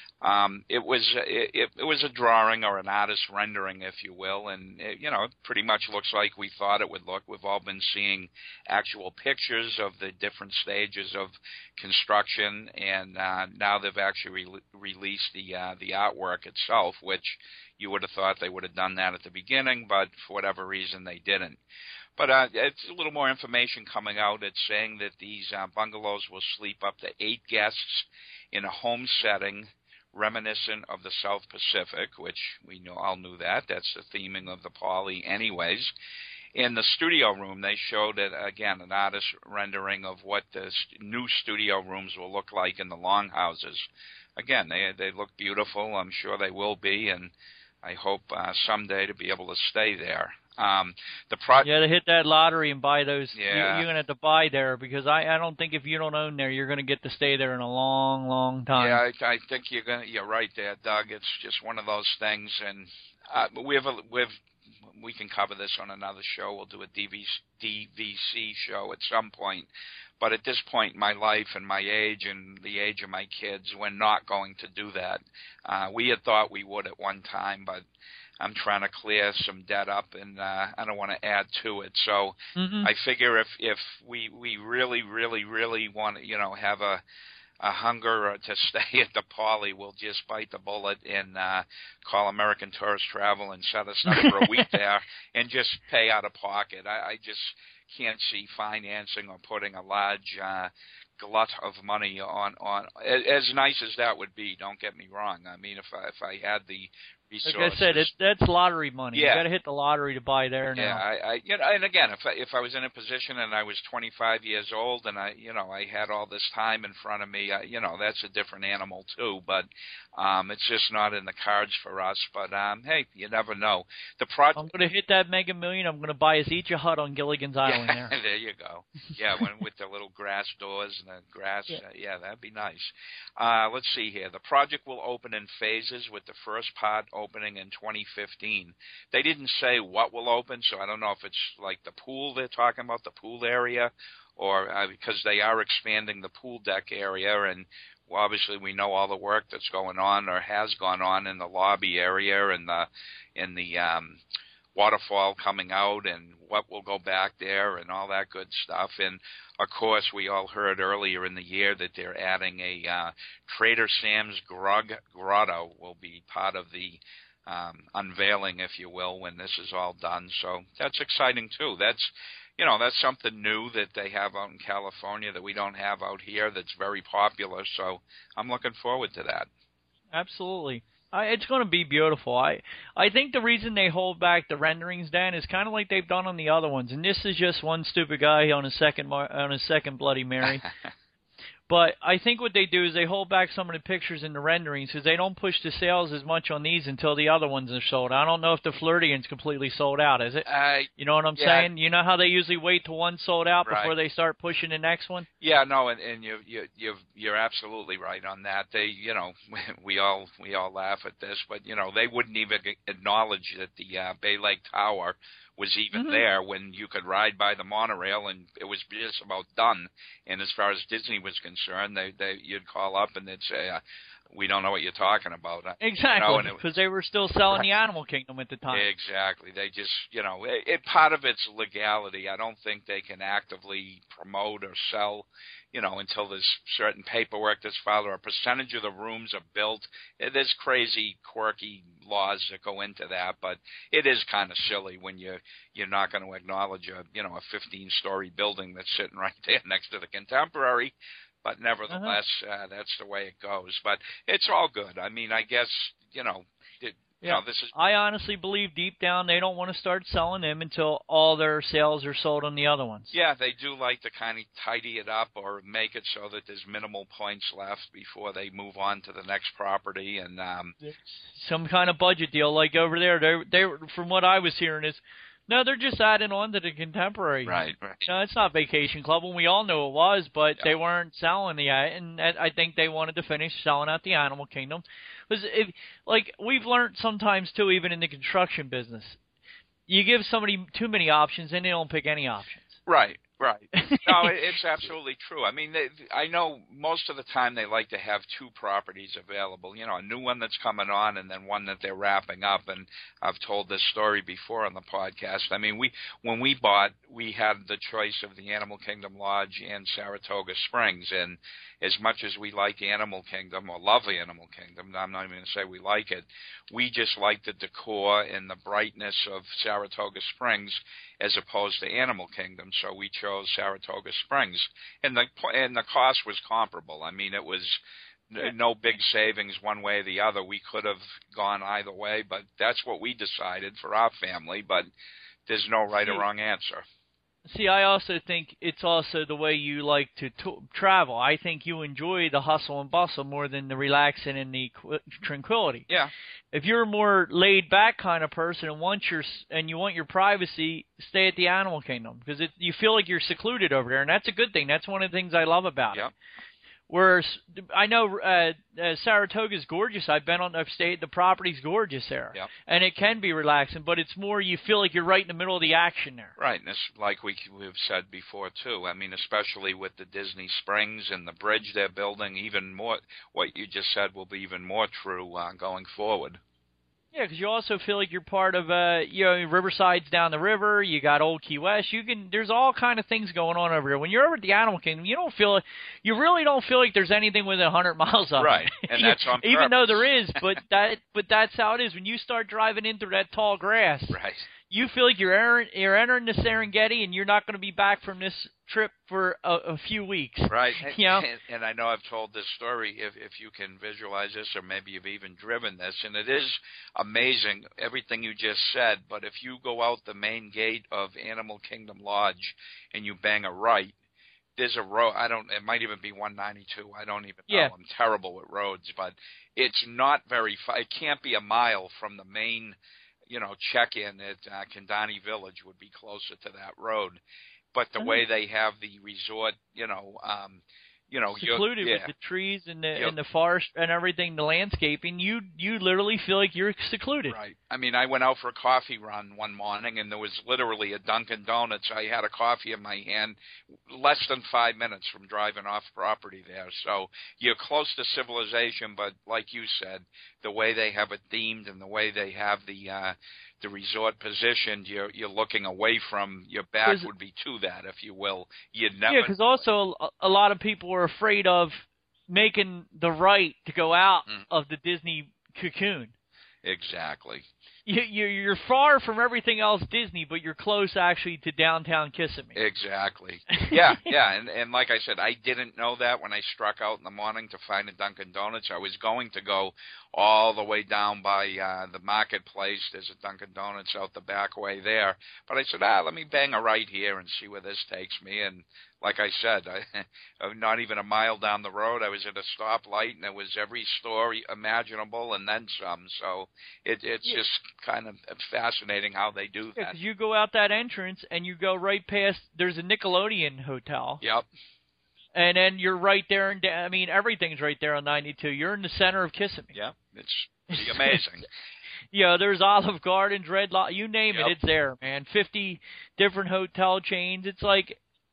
Um, it was it, it, it was a drawing or an artist rendering, if you will, and it, you know, it pretty much looks like we thought it would look. We've all been seeing actual pictures of the different stages of construction, and uh, now they've actually re- released the uh, the artwork itself, which you would have thought they would have done that at the beginning, but for whatever reason they didn't. But uh, it's a little more information coming out. It's saying that these uh, bungalows will sleep up to eight guests in a home setting reminiscent of the South Pacific, which we know, all knew that. That's the theming of the Poly anyways. In the studio room, they showed, it, again, an artist rendering of what the st- new studio rooms will look like in the longhouses. Again, they they look beautiful. I'm sure they will be, and I hope uh, someday to be able to stay there. Um, the pro- yeah, to hit that lottery and buy those. Yeah. You're, you're going to have to buy there because I, I don't think if you don't own there, you're going to get to stay there in a long, long time. Yeah, I, I think you're going. You're right there, Doug. It's just one of those things, and uh, we have a, we've we can cover this on another show. We'll do a D V C show at some point. But at this point in my life and my age and the age of my kids, we're not going to do that. Uh, we had thought we would at one time, but I'm trying to clear some debt up, and uh, I don't want to add to it. So mm-hmm. I figure if if we, we really, really, really want to, you know, have a a hunger to stay at the Poly, we'll just bite the bullet and uh, call American Tourist Travel and set us up for a week there and just pay out of pocket. I, I just can't see financing or putting a large uh, glut of money on, on as nice as that would be. Don't get me wrong. I mean, if I, if I had the resources. Like I said, it, that's lottery money. Yeah. You got to hit the lottery to buy there now. Yeah, I, I, you know, and again, if I, if I was in a position and I was twenty-five years old and I, you know, I had all this time in front of me, I, you know, that's a different animal too. But um, it's just not in the cards for us. But um, hey, you never know. The project. I'm going to hit that Mega Million. I'm going to buy us each a hut on Gilligan's Island. Yeah, there. there you go. Yeah, when, with the little grass doors and the grass. Yeah, uh, yeah that'd be nice. Uh, let's see here. The project will open in phases, with the first part opening in twenty fifteen. They didn't say what will open, so I don't know if it's like the pool they're talking about, the pool area, or uh, because they are expanding the pool deck area, and well, obviously we know all the work that's going on or has gone on in the lobby area and the in the um, waterfall coming out, and what will go back there and all that good stuff. And of course, we all heard earlier in the year that they're adding a uh, Trader Sam's Grug Grotto will be part of the Um, unveiling, if you will, when this is all done. So that's exciting too. That's, you know, that's something new that they have out in California that we don't have out here that's very popular. So I'm looking forward to that. Absolutely. I, it's going to be beautiful. I I think the reason they hold back the renderings, Dan, is kind of like they've done on the other ones. And this is just one stupid guy on a second on a second Bloody Mary. But I think what they do is they hold back some of the pictures and the renderings because they don't push the sales as much on these until the other ones are sold. I don't know if the Flirtian's completely sold out, is it? Uh, you know what I'm yeah. saying? You know how they usually wait till one's sold out right. before they start pushing the next one? Yeah, no, and, and you you you you're absolutely right on that. They, you know, we all we all laugh at this, but you know, they wouldn't even acknowledge that the uh, Bay Lake Tower was even mm-hmm. there when you could ride by the monorail, and it was just about done. And as far as Disney was concerned, they, they you'd call up and they'd say, uh, we don't know what you're talking about. Exactly, you know, because they were still selling the Animal Kingdom at the time. Exactly. They just, you know, it, it part of it's legality. I don't think they can actively promote or sell, you know, until there's certain paperwork that's filed or a percentage of the rooms are built. There's crazy, quirky laws that go into that, but it is kind of silly when you you're not going to acknowledge a, you know, a fifteen-story building that's sitting right there next to the Contemporary. But nevertheless, uh-huh. uh, that's the way it goes. But it's all good. I mean, I guess, you know, it, yeah. you know, this is. I honestly believe deep down they don't want to start selling them until all their sales are sold on the other ones. Yeah, they do like to kind of tidy it up or make it so that there's minimal points left before they move on to the next property. And um, some kind of budget deal, like over there. They, they, from what I was hearing, is. No, they're just adding on to the Contemporary. Right, right. No, it's not Vacation Club, and we all knew it was, but yeah. they weren't selling the, and I think they wanted to finish selling out the Animal Kingdom. Because, if, like, we've learned sometimes, too, even in the construction business, you give somebody too many options, and they don't pick any options. Right, right. No, it's absolutely true. I mean, they, I know most of the time they like to have two properties available, you know, a new one that's coming on and then one that they're wrapping up. And I've told this story before on the podcast. I mean, we when we bought, we had the choice of the Animal Kingdom Lodge and Saratoga Springs. And as much as we like Animal Kingdom or love Animal Kingdom, I'm not even going to say we like it, we just like the decor and the brightness of Saratoga Springs as opposed to Animal Kingdom, so we chose Saratoga Springs, and the and the cost was comparable. I mean, it was no big savings one way or the other. We could have gone either way, but that's what we decided for our family. But there's no right or wrong answer. See, I also think it's also the way you like to t- travel. I think you enjoy the hustle and bustle more than the relaxing and the qu- tranquility. Yeah. If you're a more laid-back kind of person and want your and you want your privacy, stay at the Animal Kingdom because it, you feel like you're secluded over there, and that's a good thing. That's one of the things I love about yep. it. Whereas I know uh, uh, Saratoga's gorgeous. I've been on. I've stayed. The property's gorgeous there, yep. and it can be relaxing. But it's more you feel like you're right in the middle of the action there. Right, and it's like we, we've said before too. I mean, especially with the Disney Springs and the bridge they're building, even more. What you just said will be even more true uh, going forward. Yeah, because you also feel like you're part of, uh, you know, Riverside's down the river. You got Old Key West. You can, there's all kind of things going on over here. When you're over at the Animal Kingdom, you don't feel, you really don't feel like there's anything within a hundred miles of right. it. And that's on even purpose. though there is, but that, but that's how it is. When you start driving into that tall grass, right. you feel like you're entering, you're entering the Serengeti, and you're not going to be back from this trip for a, a few weeks. Right. And, you know? and, and I know I've told this story, if if you can visualize this, or maybe you've even driven this, and it is amazing, everything you just said, but if you go out the main gate of Animal Kingdom Lodge and you bang a right, there's a road, I don't, it might even be one ninety-two, I don't even yeah. know, I'm terrible with roads, but it's not very far, it can't be a mile from the main, you know, check-in at uh, Kandani Village would be closer to that road. But the way they have the resort, you know, um, you know, secluded yeah. with the trees and the yep. and the forest and everything, the landscaping, you you literally feel like you're secluded. Right. I mean, I went out for a coffee run one morning, and there was literally a Dunkin' Donuts. I had a coffee in my hand, less than five minutes from driving off property there. So you're close to civilization, but like you said, the way they have it themed and the way they have the uh, the resort positioned, you're you're looking away from, your back would be to that, if you will. You'd never. Yeah, because also a, a lot of people are afraid of making the right to go out mm. of the Disney cocoon. Exactly. You, you're far from everything else Disney, but you're close actually to downtown Kissimmee. Exactly. Yeah, yeah, and and like I said, I didn't know that when I struck out in the morning to find a Dunkin' Donuts. I was going to go all the way down by uh, the marketplace. There's a Dunkin' Donuts out the back way there, but I said, ah, let me bang a right here and see where this takes me. And like I said, I, not even a mile down the road, I was at a stoplight, and there was every store imaginable and then some. So it, it's yeah. just kind of fascinating how they do that. Yeah, 'cause you go out that entrance and you go right past, there's a Nickelodeon hotel. Yep. And then you're right there, and I mean, everything's right there on ninety-two. You're in the center of Kissimmee. Yeah, it's pretty amazing. Yeah, there's Olive Gardens, Red Lobster, you name yep. it, it's there, man. fifty different hotel chains. It's like,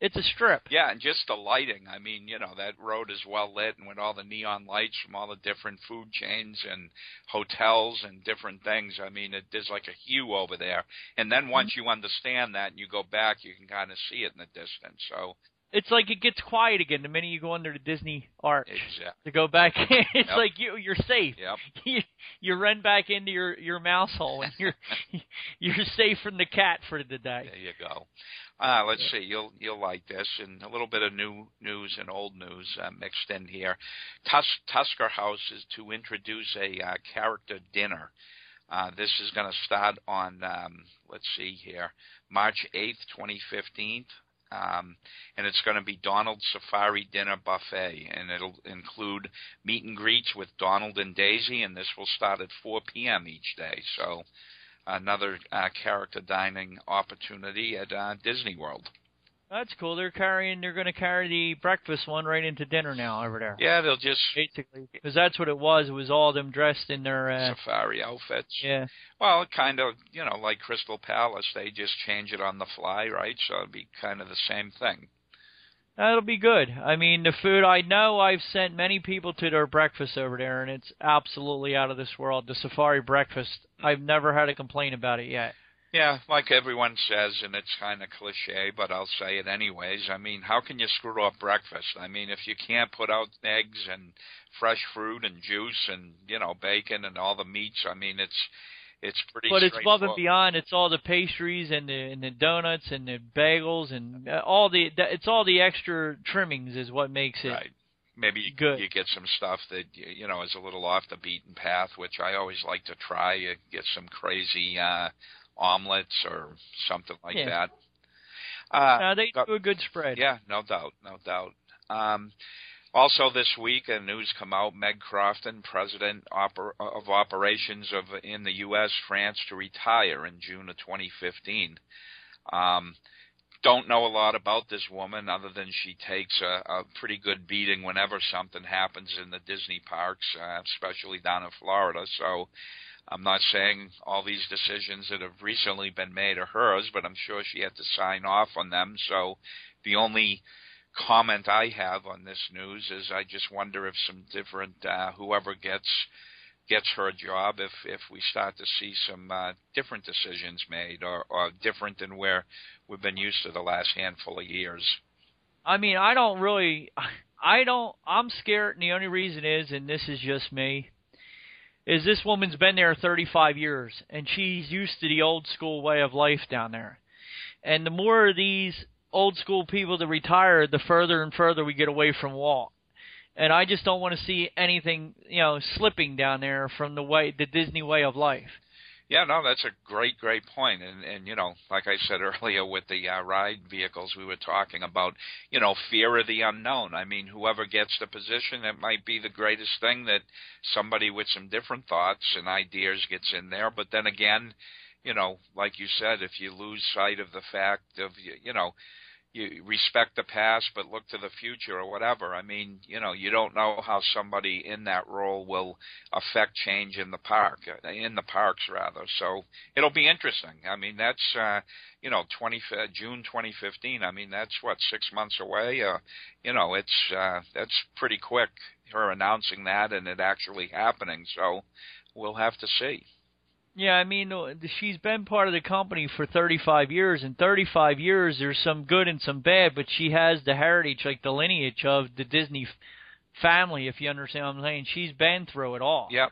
It's a strip. Yeah, and just the lighting. I mean, you know, that road is well lit, and with all the neon lights from all the different food chains and hotels and different things, I mean, it, there's like a hue over there. And then once you understand that and you go back, you can kind of see it in the distance. So it's like it gets quiet again the minute you go under the Disney arch. Exactly. To go back in. It's Yep. like you, you're safe. Yep. You, you run back into your, your mouse hole, and you're you're safe from the cat for the day. There you go. Uh, let's see. You'll you'll like this, and a little bit of new news and old news uh, mixed in here. Tus- Tusker House is to introduce a uh, character dinner. Uh, this is going to start on, um, let's see here, March eighth, twenty fifteen. Um, and it's going to be Donald's Safari Dinner Buffet, and it'll include meet and greets with Donald and Daisy, and this will start at four p.m. each day. So another uh, character dining opportunity at uh, Disney World. That's cool. They're carrying. They're going to carry the breakfast one right into dinner now over there. Yeah, they'll just basically, because that's what it was. It was all them dressed in their uh, safari outfits. Yeah. Well, kind of, you know, like Crystal Palace. They just change it on the fly, right? So it'll be kind of the same thing. That'll be good. I mean, the food, I know I've sent many people to their breakfast over there, and it's absolutely out of this world. The safari breakfast, I've never had a complaint about it yet. Yeah, like everyone says, and it's kind of cliche, but I'll say it anyways. I mean, how can you screw up breakfast? I mean, if you can't put out eggs and fresh fruit and juice and, you know, bacon and all the meats, I mean, it's it's pretty But it's above and straightforward. beyond. It's all the pastries and the, and the donuts and the bagels and all the, it's all the extra trimmings is what makes it Right. Maybe you, good. you get some stuff that, you know, is a little off the beaten path, which I always like to try. You get some crazy uh omelets or something like Yeah. that. Uh, Uh, they uh, do a good spread. Yeah, no doubt, no doubt. Um, also this week, a news come out, Meg Crofton, President oper- of Operations of in the U S, France, to retire in June of twenty fifteen. Um, don't know a lot about this woman other than she takes a, a pretty good beating whenever something happens in the Disney parks, uh, especially down in Florida. So I'm not saying all these decisions that have recently been made are hers, but I'm sure she had to sign off on them. So the only comment I have on this news is I just wonder if some different, uh, whoever gets gets her job, if, if we start to see some uh, different decisions made or, or different than where we've been used to the last handful of years. I mean, I don't really, I don't, I'm scared, and the only reason is, and this is just me, is this woman's been there thirty-five years, and she's used to the old school way of life down there. And the more of these old school people that retire, the further and further we get away from Walt. And I just don't want to see anything, you know, slipping down there from the way, the Disney way of life. Yeah, no, that's a great, great point. And, and you know, like I said earlier with the uh, ride vehicles, we were talking about, you know, fear of the unknown. I mean, whoever gets the position, it might be the greatest thing that somebody with some different thoughts and ideas gets in there. But then again, you know, like you said, if you lose sight of the fact of, you know, you respect the past but look to the future or whatever. I mean, you know, you don't know how somebody in that role will affect change in the park, in the parks rather. So it'll be interesting. I mean, that's, uh, you know, twenty, June twenty fifteen. I mean, that's, what, six months away? Uh, you know, it's uh, that's pretty quick, her announcing that and it actually happening. So we'll have to see. Yeah, I mean, she's been part of the company for thirty-five years. In thirty-five years, there's some good and some bad, but she has the heritage, like the lineage of the Disney family, if you understand what I'm saying. She's been through it all. Yep.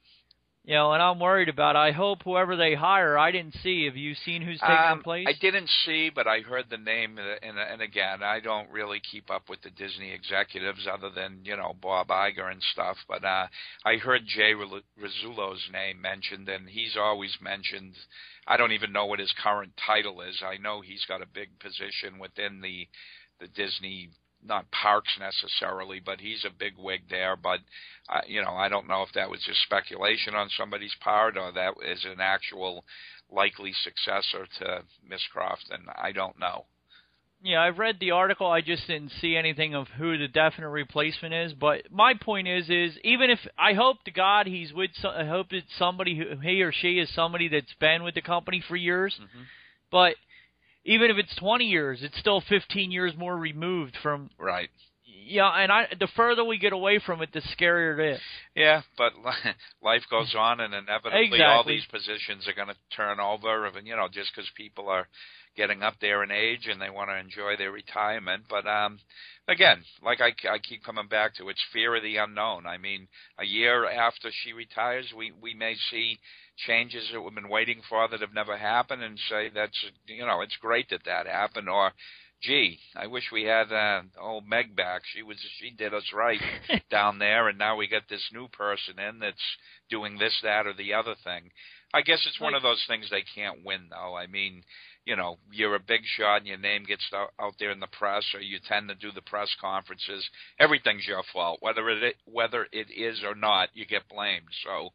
You know, and I'm worried about it. I hope whoever they hire, I didn't see. Have you seen who's taking um, her place? I didn't see, but I heard the name, and, and again, I don't really keep up with the Disney executives other than, you know, Bob Iger and stuff, but uh, I heard Jay Rizzullo's name mentioned, and he's always mentioned, I don't even know what his current title is. I know he's got a big position within the the Disney, not parks necessarily, but he's a big wig there. But, uh, you know, I don't know if that was just speculation on somebody's part or that is an actual likely successor to Miss Crofton. I don't know. Yeah, I've read the article. I just didn't see anything of who the definite replacement is. But my point is, is even if I hope to God he's with, I hope it's somebody who he or she is somebody that's been with the company for years. Mm-hmm. But even if it's twenty years, it's still fifteen years more removed from. Right. Yeah, and I the further we get away from it, the scarier it is. Yeah, but life goes on, and inevitably exactly. all these positions are going to turn over, and you know, just because people are getting up there in age and they want to enjoy their retirement. But um, again, like I, I keep coming back to, it's fear of the unknown. I mean, a year after she retires, we, we may see changes that we've been waiting for that have never happened, and say that's, you know, it's great that that happened, or gee, I wish we had uh, old Meg back. She was she did us right down there, and now we got this new person in that's doing this, that, or the other thing. I guess it's one of those things they can't win, though. I mean, you know, you're a big shot and your name gets out, out there in the press, or you tend to do the press conferences. Everything's your fault, whether it whether it is or not. You get blamed. So,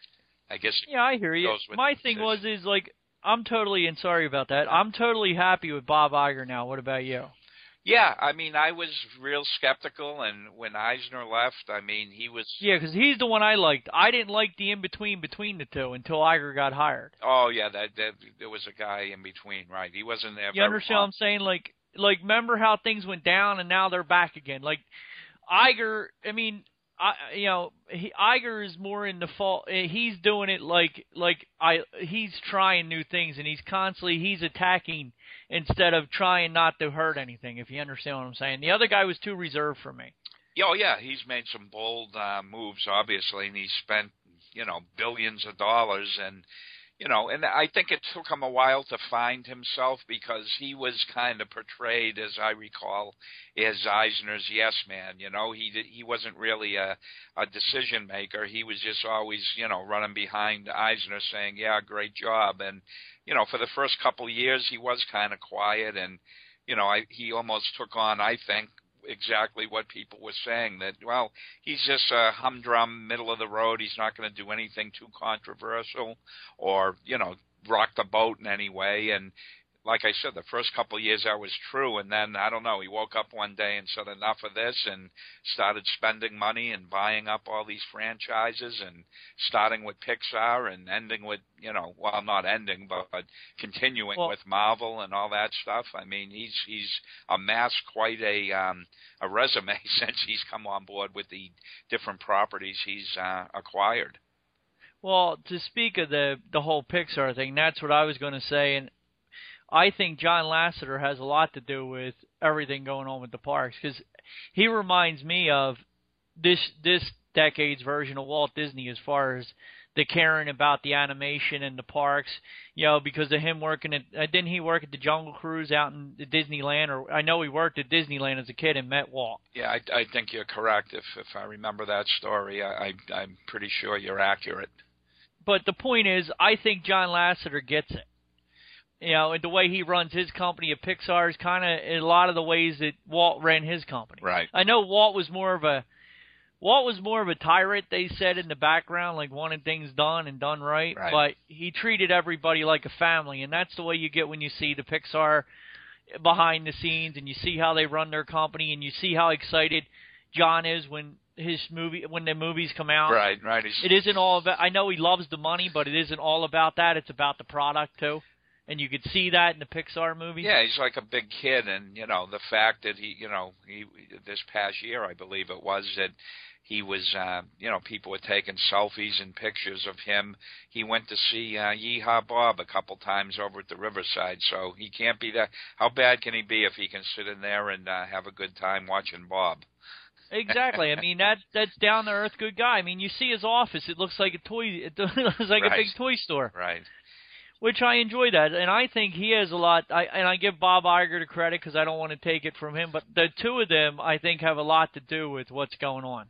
I guess. Yeah, I hear you. My thing was is like I'm totally and sorry about that. I'm totally happy with Bob Iger now. What about you? Yeah, I mean, I was real skeptical, and when Eisner left, I mean, he was... Yeah, because he's the one I liked. I didn't like the in-between between the two until Iger got hired. Oh, yeah, that, that there was a guy in between, right? He wasn't there You understand long. what I'm saying? Like, like, remember how things went down, and now they're back again. Like, Iger, I mean... I, you know, he, Iger is more in the fault. He's doing it like, like I. He's trying new things, and he's constantly he's attacking instead of trying not to hurt anything. If you understand what I'm saying, the other guy was too reserved for me. Oh yeah, he's made some bold uh, moves, obviously, and he's spent you know billions of dollars, and you know, and I think it took him a while to find himself, because he was kind of portrayed, as I recall, as Eisner's yes man. You know, he he wasn't really a, a decision maker. He was just always, you know, running behind Eisner saying, yeah, great job. And, you know, for the first couple of years, he was kind of quiet, and, you know, I, he almost took on, I think, exactly what people were saying, that, well, he's just a humdrum, middle of the road. He's not going to do anything too controversial or, you know, rock the boat in any way. And like I said, the first couple of years that was true. And then, I don't know, he woke up one day and said enough of this and started spending money and buying up all these franchises, and starting with Pixar and ending with, you know, well, not ending, but, but continuing well, with Marvel and all that stuff. I mean, he's he's amassed quite a um, a resume since he's come on board with the different properties he's uh, acquired. Well, to speak of the the whole Pixar thing, that's what I was going to say, and I think John Lasseter has a lot to do with everything going on with the parks, because he reminds me of this this decade's version of Walt Disney as far as the caring about the animation and the parks, you know, because of him working at, uh, didn't he work at the Jungle Cruise out in Disneyland? Or I know he worked at Disneyland as a kid and met Walt. Yeah, I, I think you're correct. If if I remember that story, I, I, I'm pretty sure you're accurate. But the point is, I think John Lasseter gets it. You know, and the way he runs his company at Pixar is kind of in a lot of the ways that Walt ran his company. Right. I know Walt was more of a Walt was more of a tyrant, they said in the background, like wanting things done and done right. Right. But he treated everybody like a family, and that's the way you get when you see the Pixar behind the scenes, and you see how they run their company, and you see how excited John is when his movie when the movies come out. Right. Right. He's... It isn't all about. I know he loves the money, but it isn't all about that. It's about the product too. And you could see that in the Pixar movies. Yeah, he's like a big kid, and you know the fact that he, you know, he this past year, I believe it was, that he was, uh, you know, people were taking selfies and pictures of him. He went to see uh, Yeehaw Bob a couple times over at the Riverside, so he can't be that. How bad can he be if he can sit in there and uh, have a good time watching Bob? Exactly. I mean, that that's down to earth good guy. I mean, you see his office; it looks like a toy. It looks like right. a big toy store. Right. Which I enjoy that, and I think he has a lot. I, and I give Bob Iger the credit because I don't want to take it from him. But the two of them, I think, have a lot to do with what's going on.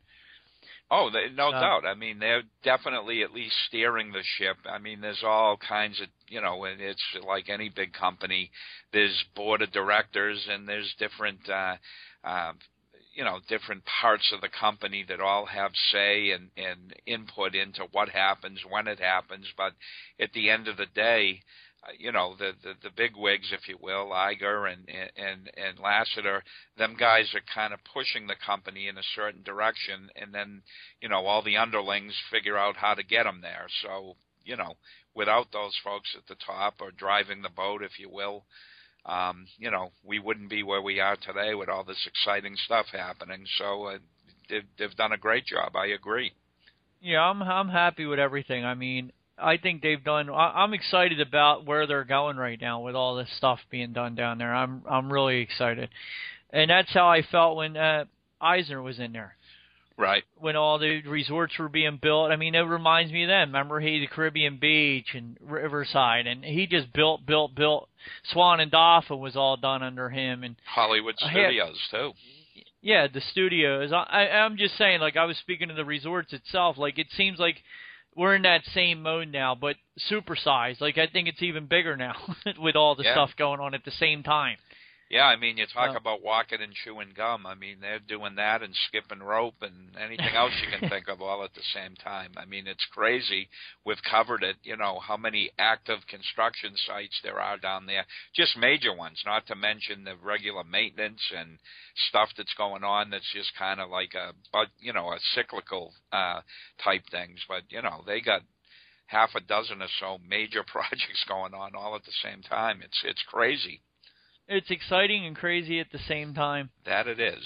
Oh, they, no uh, doubt. I mean, they're definitely at least steering the ship. I mean, there's all kinds of, you know, it's like any big company. There's board of directors, and there's different. Uh, uh, you know, different parts of the company that all have say and, and input into what happens, when it happens. But at the end of the day, uh, you know, the, the, the big wigs, if you will, Iger and, and, and Lasseter, them guys are kind of pushing the company in a certain direction. And then, you know, all the underlings figure out how to get them there. So, you know, without those folks at the top or driving the boat, if you will, um, you know, we wouldn't be where we are today with all this exciting stuff happening. So uh, they've, they've done a great job. I agree. Yeah, I'm I'm happy with everything. I mean, I think they've done. I, I'm excited about where they're going right now with all this stuff being done down there. I'm I'm really excited, and that's how I felt when uh, Eisner was in there. Right. When all the resorts were being built. I mean, it reminds me of them. Remember, he, the Caribbean Beach and Riverside, and he just built, built, built. Swan and Dolphin was all done under him. And Hollywood Studios, had, too. Yeah, the studios. I, I, I'm just saying, like, I was speaking of the resorts itself. Like, it seems like we're in that same mode now, but supersized. Like, I think it's even bigger now with all the yeah. stuff going on at the same time. Yeah, I mean, you talk uh, about walking and chewing gum. I mean, they're doing that and skipping rope and anything else you can think of all at the same time. I mean, it's crazy. We've covered it, you know, how many active construction sites there are down there. Just major ones, not to mention the regular maintenance and stuff that's going on that's just kind of like a, but you know, a cyclical uh, type things. But, you know, they got half a dozen or so major projects going on all at the same time. It's it's crazy. It's exciting and crazy at the same time. That it is.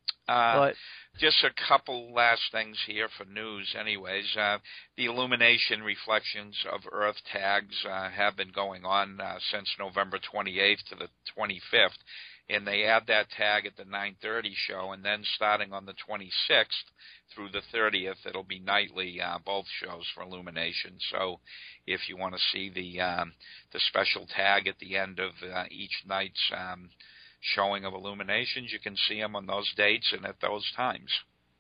Uh, but just a couple last things here for news anyways. Uh, the illumination reflections of Earth tags uh, have been going on uh, since November twenty-eighth to the twenty-fifth, and they add that tag at the nine thirty show, and then starting on the twenty-sixth through the thirtieth, it'll be nightly, uh, both shows for illumination. So if you want to see the um, the special tag at the end of uh, each night's um, showing of illuminations, you can see them on those dates and at those times.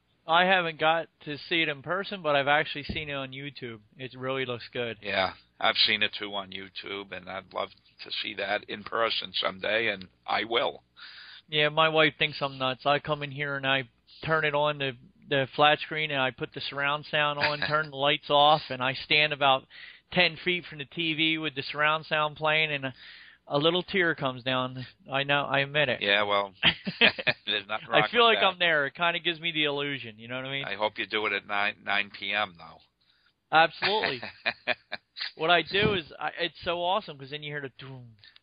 I haven't got to see it in person, but I've actually seen it on YouTube. It really looks good. Yeah, I've seen it too on YouTube, and I'd love to see that in person someday, and I will. Yeah, my wife thinks I'm nuts. I come in here and I turn it on to the flat screen, and I put the surround sound on, turn the lights off, and I stand about ten feet from the T V with the surround sound playing, and a, a little tear comes down. I know, I admit it. Yeah, well, there's nothing wrong I feel with like that. I'm there. It kind of gives me the illusion, you know what I mean? I hope you do it at nine nine p.m. though. Absolutely. What I do is, I, it's so awesome because then you hear the doom,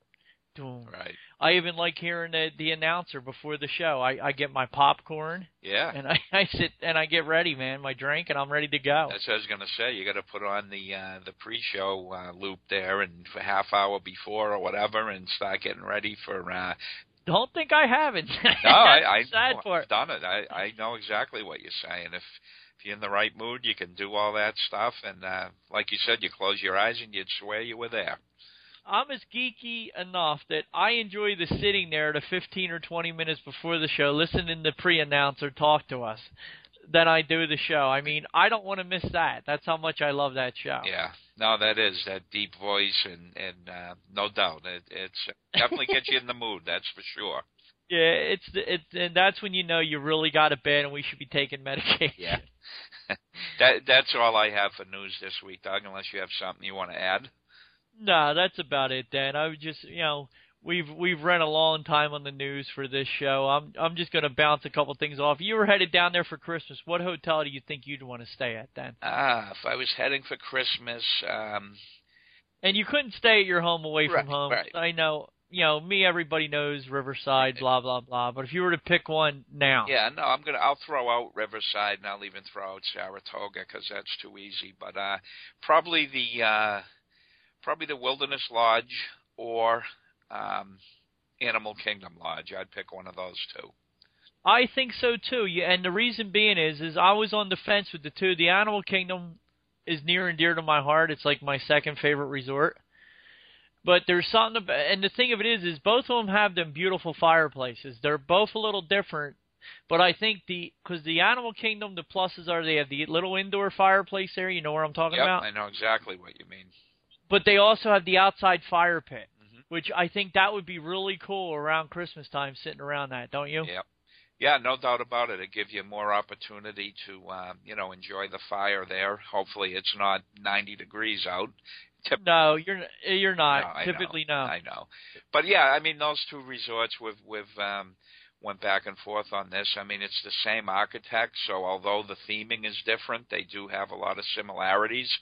doom. Right. I even like hearing the, the announcer before the show. I, I get my popcorn. Yeah. And I, I sit and I get ready, man, my drink, and I'm ready to go. That's what I was going to say. You got to put on the uh, the pre-show uh, loop there, and for half hour before or whatever, and start getting ready for. Uh, Don't think I haven't. no, I, I sad know, part. I've done it. I, I know exactly what you're saying. If if you're in the right mood, you can do all that stuff, and uh, like you said, you close your eyes and you'd swear you were there. I'm as geeky enough that I enjoy the sitting there the fifteen or twenty minutes before the show, listening to the pre-announcer talk to us, than I do the show. I mean, I don't want to miss that. That's how much I love that show. Yeah. No, that is, that deep voice, and, and uh, no doubt. It it's definitely gets you in the mood, that's for sure. Yeah, it's it's and that's when you know you really got it bad and we should be taking medication. Yeah. that That's all I have for news this week, Doug, unless you have something you want to add. No, that's about it, Dan. I would just, you know, we've we've run a long time on the news for this show. I'm I'm just going to bounce a couple things off. You were headed down there for Christmas. What hotel do you think you'd want to stay at, Dan? Ah, if I was heading for Christmas, um, and you couldn't stay at your home away right, from home. Right. I know, you know, me. Everybody knows Riverside, blah blah blah. But if you were to pick one now, yeah, no, I'm gonna. I'll throw out Riverside, and I'll even throw out Saratoga because that's too easy. But uh, probably the. Uh, Probably the Wilderness Lodge or um, Animal Kingdom Lodge. I'd pick one of those two. I think so too. Yeah, and the reason being is, is I was on the fence with the two. The Animal Kingdom is near and dear to my heart. It's like my second favorite resort. But there's something about, and the thing of it is, is both of them have them beautiful fireplaces. They're both a little different. But I think the, because the Animal Kingdom, the pluses are they have the little indoor fireplace there. You know where I'm talking yep, about? I know exactly what you mean. But they also have the outside fire pit, mm-hmm. which I think that would be really cool around Christmas time, sitting around that, don't you? Yep. Yeah, no doubt about it. It gives you more opportunity to, um, you know, enjoy the fire there. Hopefully it's not ninety degrees out. Tip- no, you're you're not. No, I Typically, know, no. I know. But, yeah, I mean, those two resorts we've, we've um, went back and forth on this. I mean, it's the same architect, so although the theming is different, they do have a lot of similarities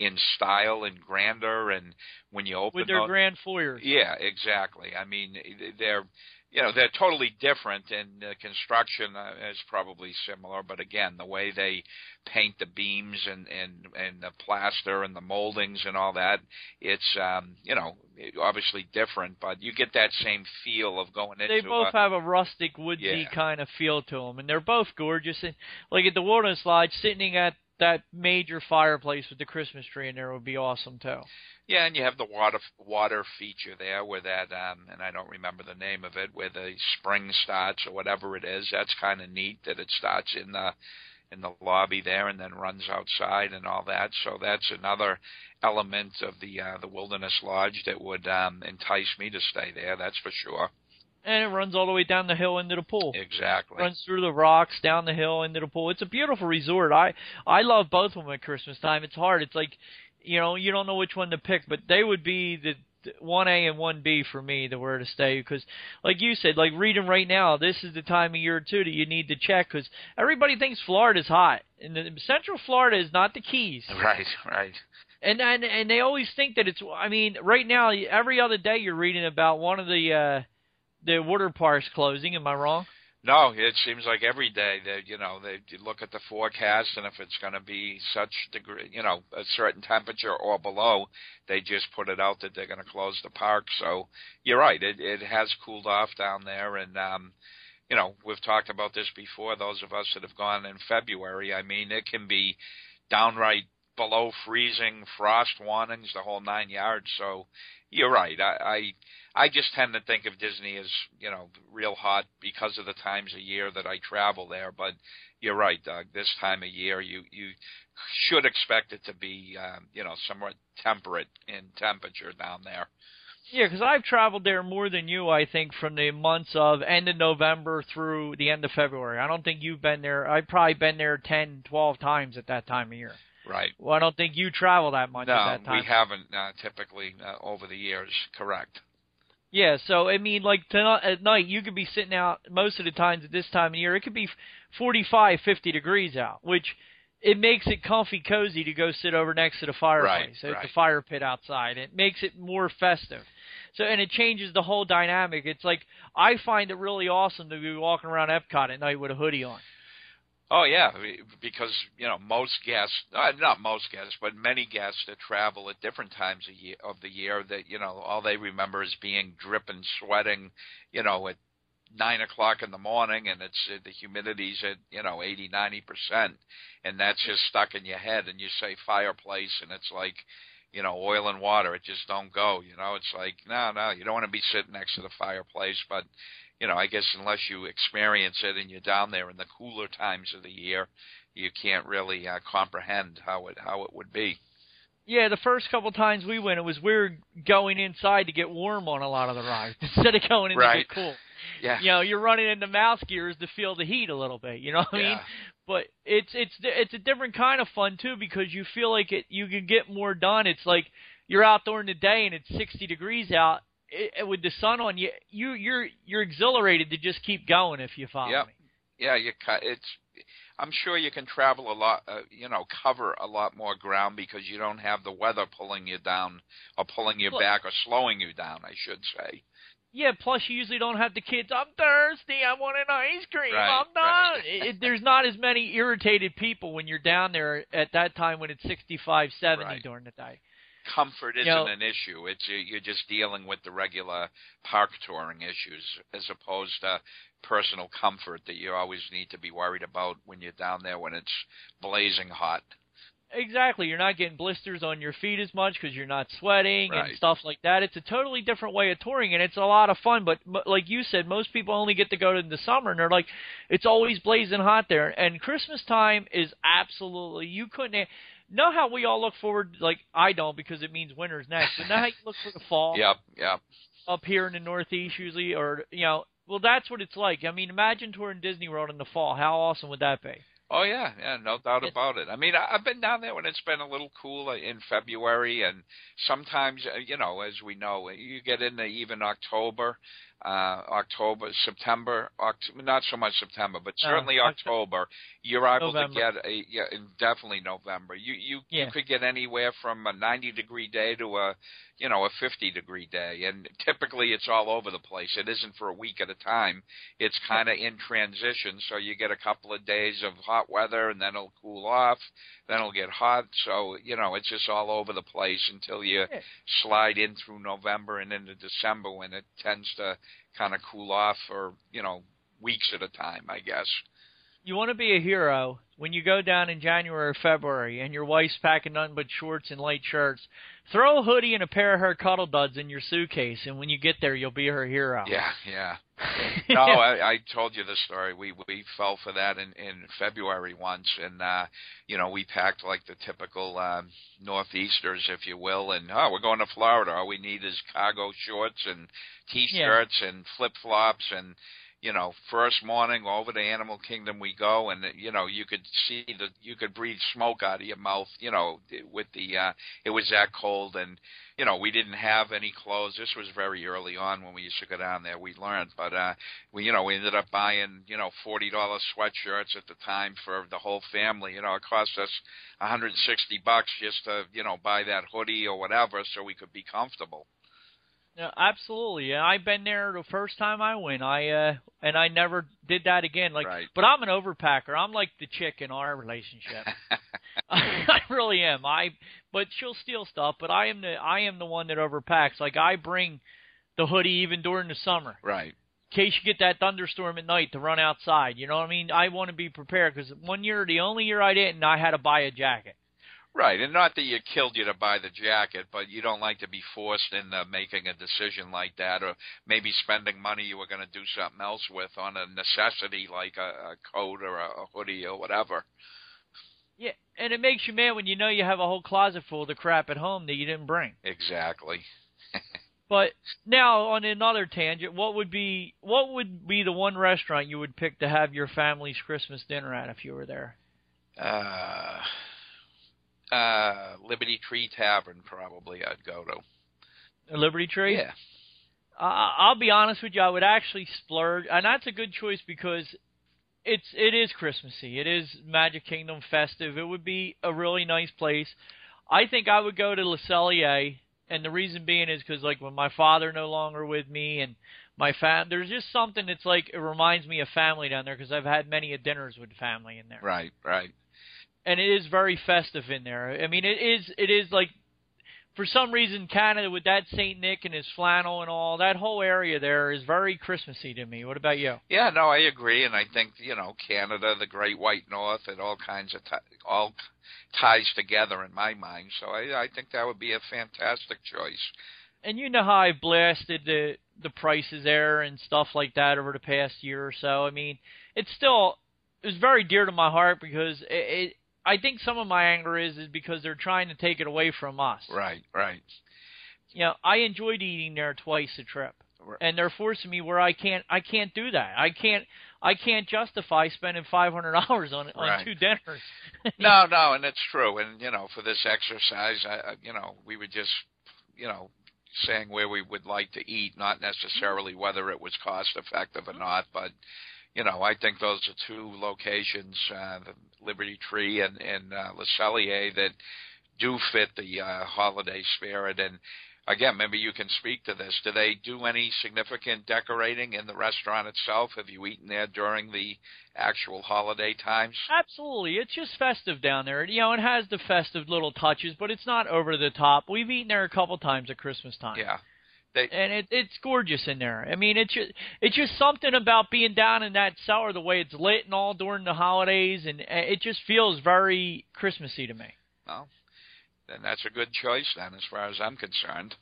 in style and grandeur, and when you open with their those, grand foyers. Yeah, exactly. I mean, they're you know they're totally different, and the construction uh, is probably similar, but again, the way they paint the beams and and and the plaster and the moldings and all that, it's um you know obviously different, but you get that same feel of going into. They both a, have a rustic, woodsy yeah. kind of feel to them, and they're both gorgeous. And like at the Wilderness Lodge, sitting at that major fireplace with the Christmas tree in there would be awesome too. Yeah, and you have the water water feature there where that, um, and I don't remember the name of it, where the spring starts or whatever it is. That's kind of neat that it starts in the in the lobby there and then runs outside and all that. So that's another element of the uh, the Wilderness Lodge that would um, entice me to stay there. That's for sure. And it runs all the way down the hill into the pool. Exactly. Runs through the rocks, down the hill, into the pool. It's a beautiful resort. I I love both of them at Christmas time. It's hard. It's like, you know, you don't know which one to pick, but they would be the one A and one B for me, the where to stay, because like you said, like reading right now, this is the time of year too that you need to check, because everybody thinks Florida's hot, and the, Central Florida is not the Keys. Right, right. And, and and they always think that it's, I mean, right now, every other day you're reading about one of the uh, the water parks closing. Am I wrong? No, it seems like every day that, you know, they look at the forecast, and if it's going to be such degree, you know, a certain temperature or below, they just put it out that they're going to close the park. So you're right, it it has cooled off down there, and um, you know, we've talked about this before. Those of us that have gone in February, I mean, it can be downright below freezing, frost warnings, the whole nine yards. So you're right. I, I I just tend to think of Disney as, you know, real hot because of the times of year that I travel there. But you're right, Doug. This time of year, you you should expect it to be, um, you know, somewhat temperate in temperature down there. Yeah, because I've traveled there more than you, I think, from the months of end of November through the end of February. I don't think you've been there. I've probably been there ten, twelve times at that time of year. Right. Well, I don't think you travel that much no, at that time. we haven't uh, typically uh, over the years. Correct. Yeah, so, I mean, like, tonight, at night, you could be sitting out most of the times at this time of year. It could be forty-five, fifty degrees out, which it makes it comfy, cozy to go sit over next to the fireplace, right, at right. the fire pit outside. It makes it more festive. So, and it changes the whole dynamic. It's like, I find it really awesome to be walking around Epcot at night with a hoodie on. Oh, yeah, because, you know, most guests, uh, not most guests, but many guests that travel at different times of, year, of the year that, you know, all they remember is being dripping, sweating, you know, at nine o'clock in the morning, and it's uh, the humidity's at, you know, eighty, ninety percent, and that's just stuck in your head, and you say fireplace, and it's like, you know, oil and water, it just don't go, you know, it's like, no, no, you don't want to be sitting next to the fireplace, but you know, I guess unless you experience it and you're down there in the cooler times of the year, you can't really uh, comprehend how it how it would be. Yeah, the first couple times we went, it was weird going inside to get warm on a lot of the rides instead of going in right. to get cool. Yeah. You know, you're running into mouse gears to feel the heat a little bit. You know what I yeah. mean? But it's it's it's a different kind of fun too, because you feel like it you can get more done. It's like you're out during the day and it's sixty degrees out. It, with the sun on you, you you're you're exhilarated to just keep going if you follow yep. me. Yeah, you it's. I'm sure you can travel a lot, uh, you know, cover a lot more ground because you don't have the weather pulling you down or pulling you Plus, back or slowing you down, I should say. Yeah, plus you usually don't have the kids, I'm thirsty, I want an ice cream, right, I'm done. Right. it, it, there's not as many irritated people when you're down there at that time when it's sixty-five, seventy right. during the day. Comfort isn't you know, an issue. It's you're just dealing with the regular park touring issues as opposed to personal comfort that you always need to be worried about when you're down there when it's blazing hot. Exactly. You're not getting blisters on your feet as much because you're not sweating right. and stuff like that. It's a totally different way of touring, and it's a lot of fun. But like you said, most people only get to go in the summer, and they're like, it's always blazing hot there. And Christmas time is absolutely, you couldn't – know how we all look forward, like I don't because it means winter's next, but know how you look for the fall? Yep, yep. Up here in the Northeast usually, or, you know, well, that's what it's like. I mean, imagine touring Disney World in the fall. How awesome would that be? Oh, yeah, yeah, no doubt about it. I mean, I've been down there when it's been a little cool in February, and sometimes, you know, as we know, you get into even October, uh, October, September, October, not so much September, but certainly uh, October, you're able November. to get a yeah, definitely November. You you, yeah. you could get anywhere from a ninety degree day to a you know a fifty degree day, and typically it's all over the place. It isn't for a week at a time. It's kind of in transition, so you get a couple of days of hot weather, and then it'll cool off, then it'll get hot. So you know it's just all over the place until you Yeah. slide in through November and into December, when it tends to kind of cool off for, you know, weeks at a time, I guess. You want to be a hero when you go down in January or February and your wife's packing nothing but shorts and light shirts. Throw a hoodie and a pair of her cuddle duds in your suitcase, and when you get there, you'll be her hero. Yeah, yeah. No, I, I told you the story. We we fell for that in, in February once, and, uh, you know, we packed like the typical um, Northeasters, if you will, and, oh, we're going to Florida. All we need is cargo shorts and T-shirts yeah. and flip-flops, and, you know, first morning over to Animal Kingdom we go, and you know you could see the you could breathe smoke out of your mouth, you know, with the uh, it was that cold, and you know we didn't have any clothes. This was very early on when we used to go down there. We learned, but uh, we you know we ended up buying you know forty dollar sweatshirts at the time for the whole family. You know, it cost us one hundred sixty bucks just to you know buy that hoodie or whatever so we could be comfortable. Yeah, absolutely. Yeah, I've been there the first time I went. I uh, and I never did that again. Like, right. But I'm an overpacker. I'm like the chick in our relationship. I really am. I but she'll steal stuff. But I am the I am the one that overpacks. Like I bring the hoodie even during the summer. Right. In case you get that thunderstorm at night to run outside. You know what I mean? I want to be prepared because one year, the only year I didn't, I had to buy a jacket. Right, and not that you killed you to buy the jacket, but you don't like to be forced into making a decision like that, or maybe spending money you were going to do something else with on a necessity like a, a coat or a, a hoodie or whatever. Yeah, and it makes you mad when you know you have a whole closet full of the crap at home that you didn't bring. Exactly. But now, on another tangent, what would be what would be the one restaurant you would pick to have your family's Christmas dinner at if you were there? Uh... Uh, Liberty Tree Tavern, probably I'd go to. Liberty Tree? Yeah. Uh, I'll be honest with you, I would actually splurge, and that's a good choice because it's it is Christmassy. It is Magic Kingdom festive. It would be a really nice place. I think I would go to Le Cellier, and the reason being is because like when my father no longer with me and my fam, there's just something that's like it reminds me of family down there because I've had many a dinners with family in there. Right, right. And it is very festive in there. I mean, it is it is like, for some reason, Canada with that Saint Nick and his flannel and all, that whole area there is very Christmassy to me. What about you? Yeah, no, I agree, and I think, you know, Canada, the Great White North, and all kinds of, t- all ties together in my mind, so I, I think that would be a fantastic choice. And you know how I blasted the, the prices there and stuff like that over the past year or so. I mean, it's still, it's very dear to my heart because it, it I think some of my anger is is because they're trying to take it away from us. Right, right. You know, I enjoyed eating there twice a trip, right. And they're forcing me where I can't. I can't do that. I can't. I can't justify spending five hundred dollars on on right. two dinners. no, no, and it's true. And you know, for this exercise, I, you know, we were just, you know, saying where we would like to eat, not necessarily whether it was cost effective or not, but. You know, I think those are two locations, uh, the Liberty Tree and, and uh, Le Cellier, that do fit the uh, holiday spirit. And, again, maybe you can speak to this. Do they do any significant decorating in the restaurant itself? Have you eaten there during the actual holiday times? Absolutely. It's just festive down there. You know, it has the festive little touches, but it's not over the top. We've eaten there a couple times at Christmas time. Yeah. They, and it, it's gorgeous in there. I mean, it's just, it's just something about being down in that cellar, the way it's lit and all during the holidays, and it just feels very Christmassy to me. Well, then that's a good choice then, as far as I'm concerned.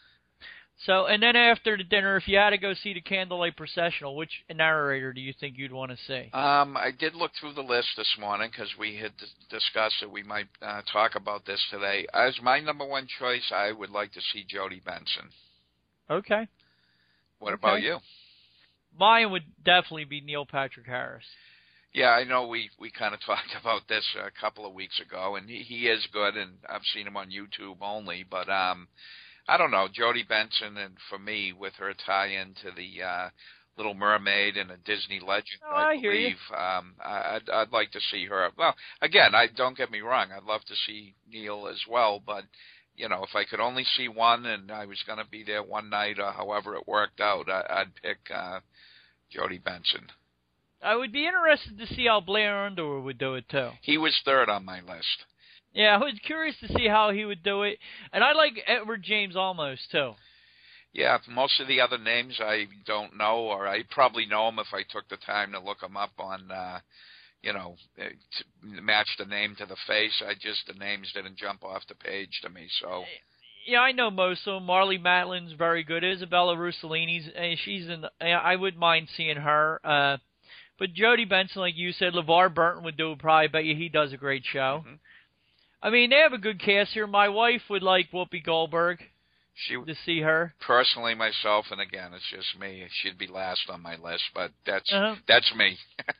So, and then after the dinner, if you had to go see the Candlelight Processional, which narrator do you think you'd want to see? Um, I did look through the list this morning because we had d- discussed that we might uh, talk about this today. As my number one choice, I would like to see Jodie Benson. Okay. What okay. about you? Mine would definitely be Neil Patrick Harris. Yeah, I know we, we kind of talked about this a couple of weeks ago, and he, he is good, and I've seen him on YouTube only, but um, I don't know, Jodie Benson, and for me, with her tie-in to the uh, Little Mermaid and a Disney legend, oh, I, I hear believe, you. um, I, I'd, I'd like to see her. Well, again, I don't get me wrong, I'd love to see Neil as well, but you know, if I could only see one and I was going to be there one night or however it worked out, I, I'd pick uh, Jodie Benson. I would be interested to see how Blair Underwood would do it, too. He was third on my list. Yeah, I was curious to see how he would do it. And I like Edward James Olmos, too. Yeah, most of the other names I don't know, or I probably know them if I took the time to look them up on, uh, you know, to match the name to the face. I just, the names didn't jump off the page to me, so... Yeah, I know most of them. Marlee Matlin's very good. Isabella Rossellini's, uh, she's in. The, I wouldn't mind seeing her. Uh, but Jodie Benson, like you said, LeVar Burton would do it probably. I bet you he does a great show. Mm-hmm. I mean, they have a good cast here. My wife would like Whoopi Goldberg she, to see her. Personally, myself, and again, it's just me. She'd be last on my list, but that's uh-huh. that's me.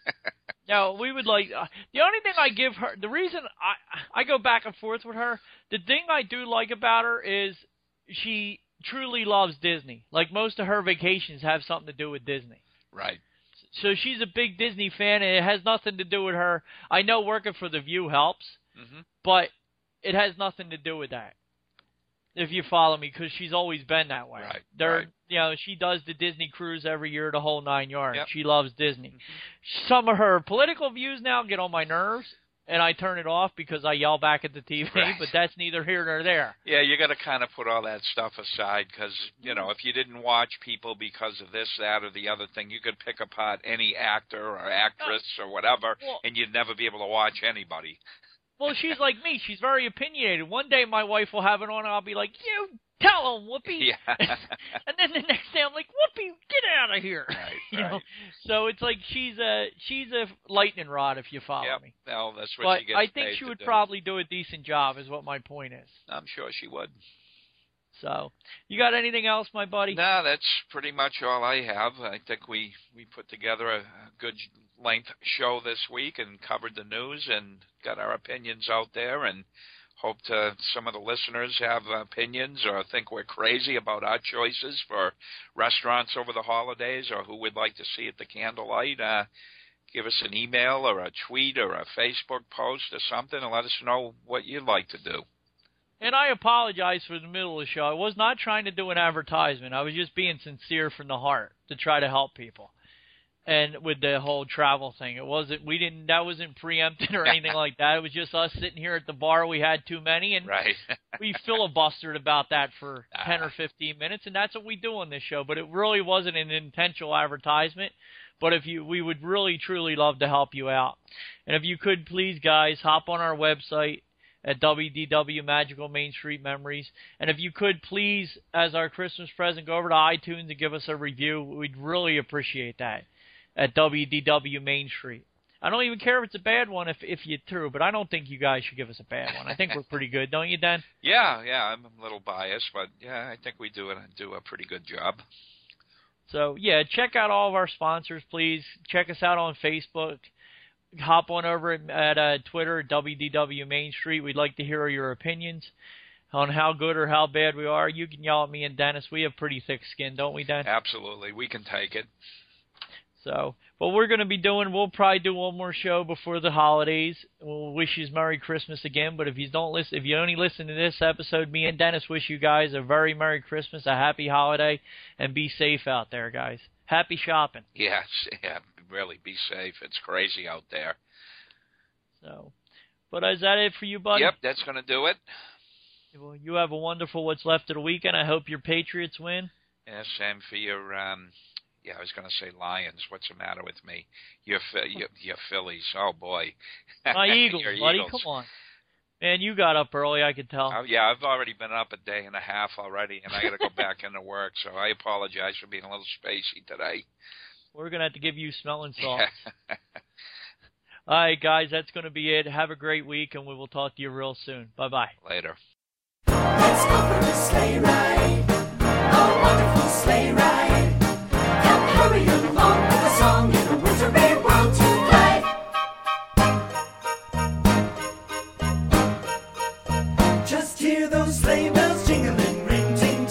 Now, we would like, uh, the only thing I give her, the reason I I go back and forth with her, the thing I do like about her is she truly loves Disney. Like, most of her vacations have something to do with Disney. Right. So she's a big Disney fan, and it has nothing to do with her. I know working for The View helps, mm-hmm. but it has nothing to do with that, if you follow me, because she's always been that way. Right, They're, right. You know, she does the Disney cruise every year, the whole nine yards. Yep. She loves Disney. Mm-hmm. Some of her political views now get on my nerves, and I turn it off because I yell back at the T V, right. but that's neither here nor there. Yeah, you got to kind of put all that stuff aside because, you know, if you didn't watch people because of this, that, or the other thing, you could pick apart any actor or actress or whatever, well, and you'd never be able to watch anybody. Well, she's like me. She's very opinionated. One day my wife will have it on, and I'll be like, you tell him, Whoopi. Yeah. And then the next day I'm like, Whoopi, get out of here. Right, you right. know? So it's like she's a she's a lightning rod, if you follow yep. me. Well, that's what But she gets I think paid she to would do. probably do a decent job, is what my point is. I'm sure she would. So, you got anything else, my buddy? No, that's pretty much all I have. I think we, we put together a, a good length show this week and covered the news and got our opinions out there, and hope to, some of the listeners have opinions or think we're crazy about our choices for restaurants over the holidays, or who would like to see at the candlelight. Uh, give us an email or a tweet or a Facebook post or something and let us know what you'd like to do. And I apologize for the middle of the show. I was not trying to do an advertisement. I was just being sincere from the heart to try to help people. And with the whole travel thing, it wasn't, we didn't, that wasn't preempted or anything like that. It was just us sitting here at the bar. We had too many, and right. we filibustered about that for ten or fifteen minutes, and that's what we do on this show. But it really wasn't an intentional advertisement. But if you, we would really, truly love to help you out. And if you could, please, guys, hop on our website at W D W Magical Main Street Memories. And if you could, please, as our Christmas present, go over to iTunes and give us a review. We'd really appreciate that at W D W Main Street. I don't even care if it's a bad one if if you threw, but I don't think you guys should give us a bad one. I think we're pretty good, don't you, Dan? Yeah, yeah, I'm a little biased, but yeah, I think we do it do a pretty good job. So, yeah, check out all of our sponsors, please. Check us out on Facebook. Hop on over at, at uh, Twitter at W D W Main Street. We'd like to hear your opinions on how good or how bad we are. You can yell at me and Dennis. We have pretty thick skin, don't we, Dan? Absolutely. We can take it. So, what we're going to be doing, we'll probably do one more show before the holidays. We'll wish you Merry Christmas again. But if you don't listen, if you only listen to this episode, me and Dennis wish you guys a very Merry Christmas, a happy holiday, and be safe out there, guys. Happy shopping. Yes, yeah, really be safe. It's crazy out there. So, but is that it for you, buddy? Yep, that's going to do it. Well, you have a wonderful what's left of the weekend. I hope your Patriots win. Yeah, same for your. Um, Yeah, I was going to say Lions. What's the matter with me? Your your, your Phillies. Oh, boy. My Eagles, Your buddy. Eagles. Come on. Man, you got up early, I could tell. Oh, yeah, I've already been up a day and a half already, and I got to go back into work, so I apologize for being a little spacey today. We're going to have to give you smelling salts. All right, guys, that's going to be it. Have a great week, and we will talk to you real soon. Bye-bye. Later. Let's go for a sleigh ride, a wonderful sleigh ride. Come hurry along with a song in a wintry world tonight. Just hear those sleigh bells jingling, ring, ting,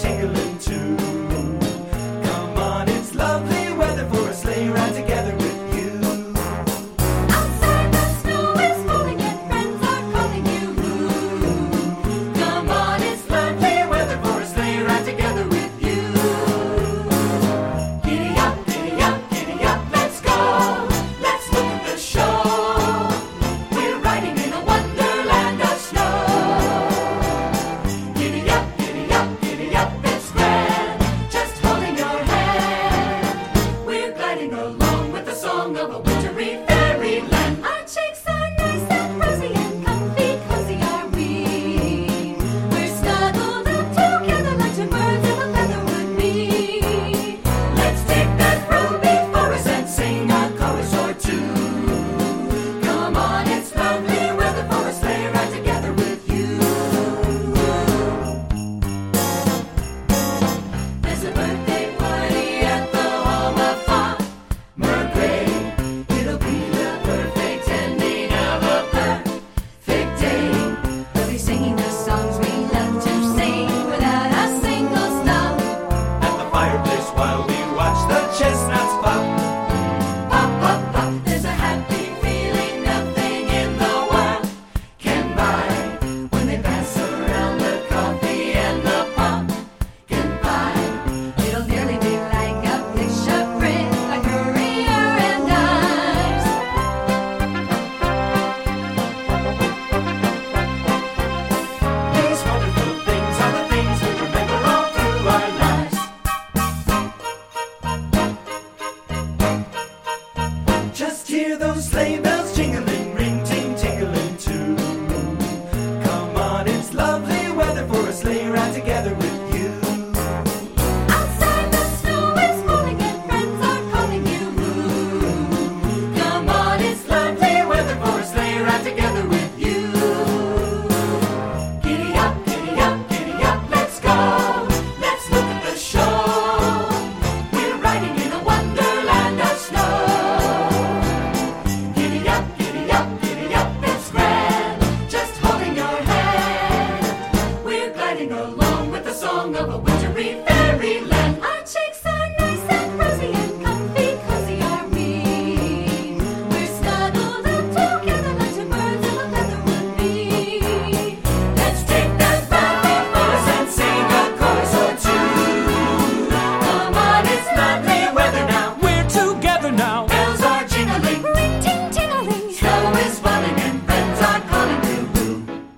a wintry fairyland. Our cheeks are nice and rosy and comfy, cozy are we. We're snuggled up together like two birds of a feather would be. Let's take that baby force and sing a chorus or two. Come on, it's lovely weather now. We're together now. Bells are jingling, ring-ting-tingling. Snow is falling and friends are calling to boo.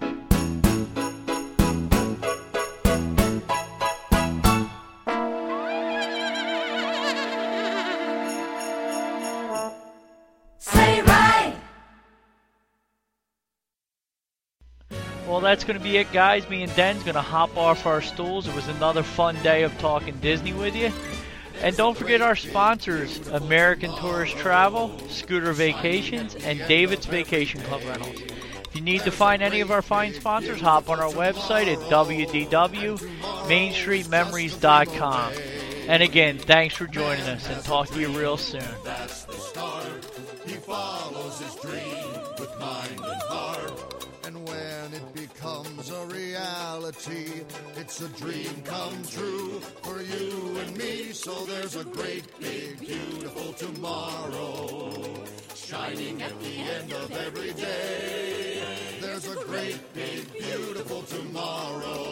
Sleigh ride. Well, that's going to be it, guys. Me and Den's going to hop off our stools. It was another fun day of talking Disney with you. And don't forget our sponsors, American Tourist Travel, Scooter Vacations, and David's Vacation Club Rentals. If you need to find any of our fine sponsors, hop on our website at w w w dot main street memories dot com. And again, thanks for joining us, and talk to you real soon. That's the start. He follows his dream with mind and heart. And when it becomes a reality, it's a dream come true for you and me. So there's a great, big, beautiful tomorrow shining at the end of every day. There's a great, big, beautiful tomorrow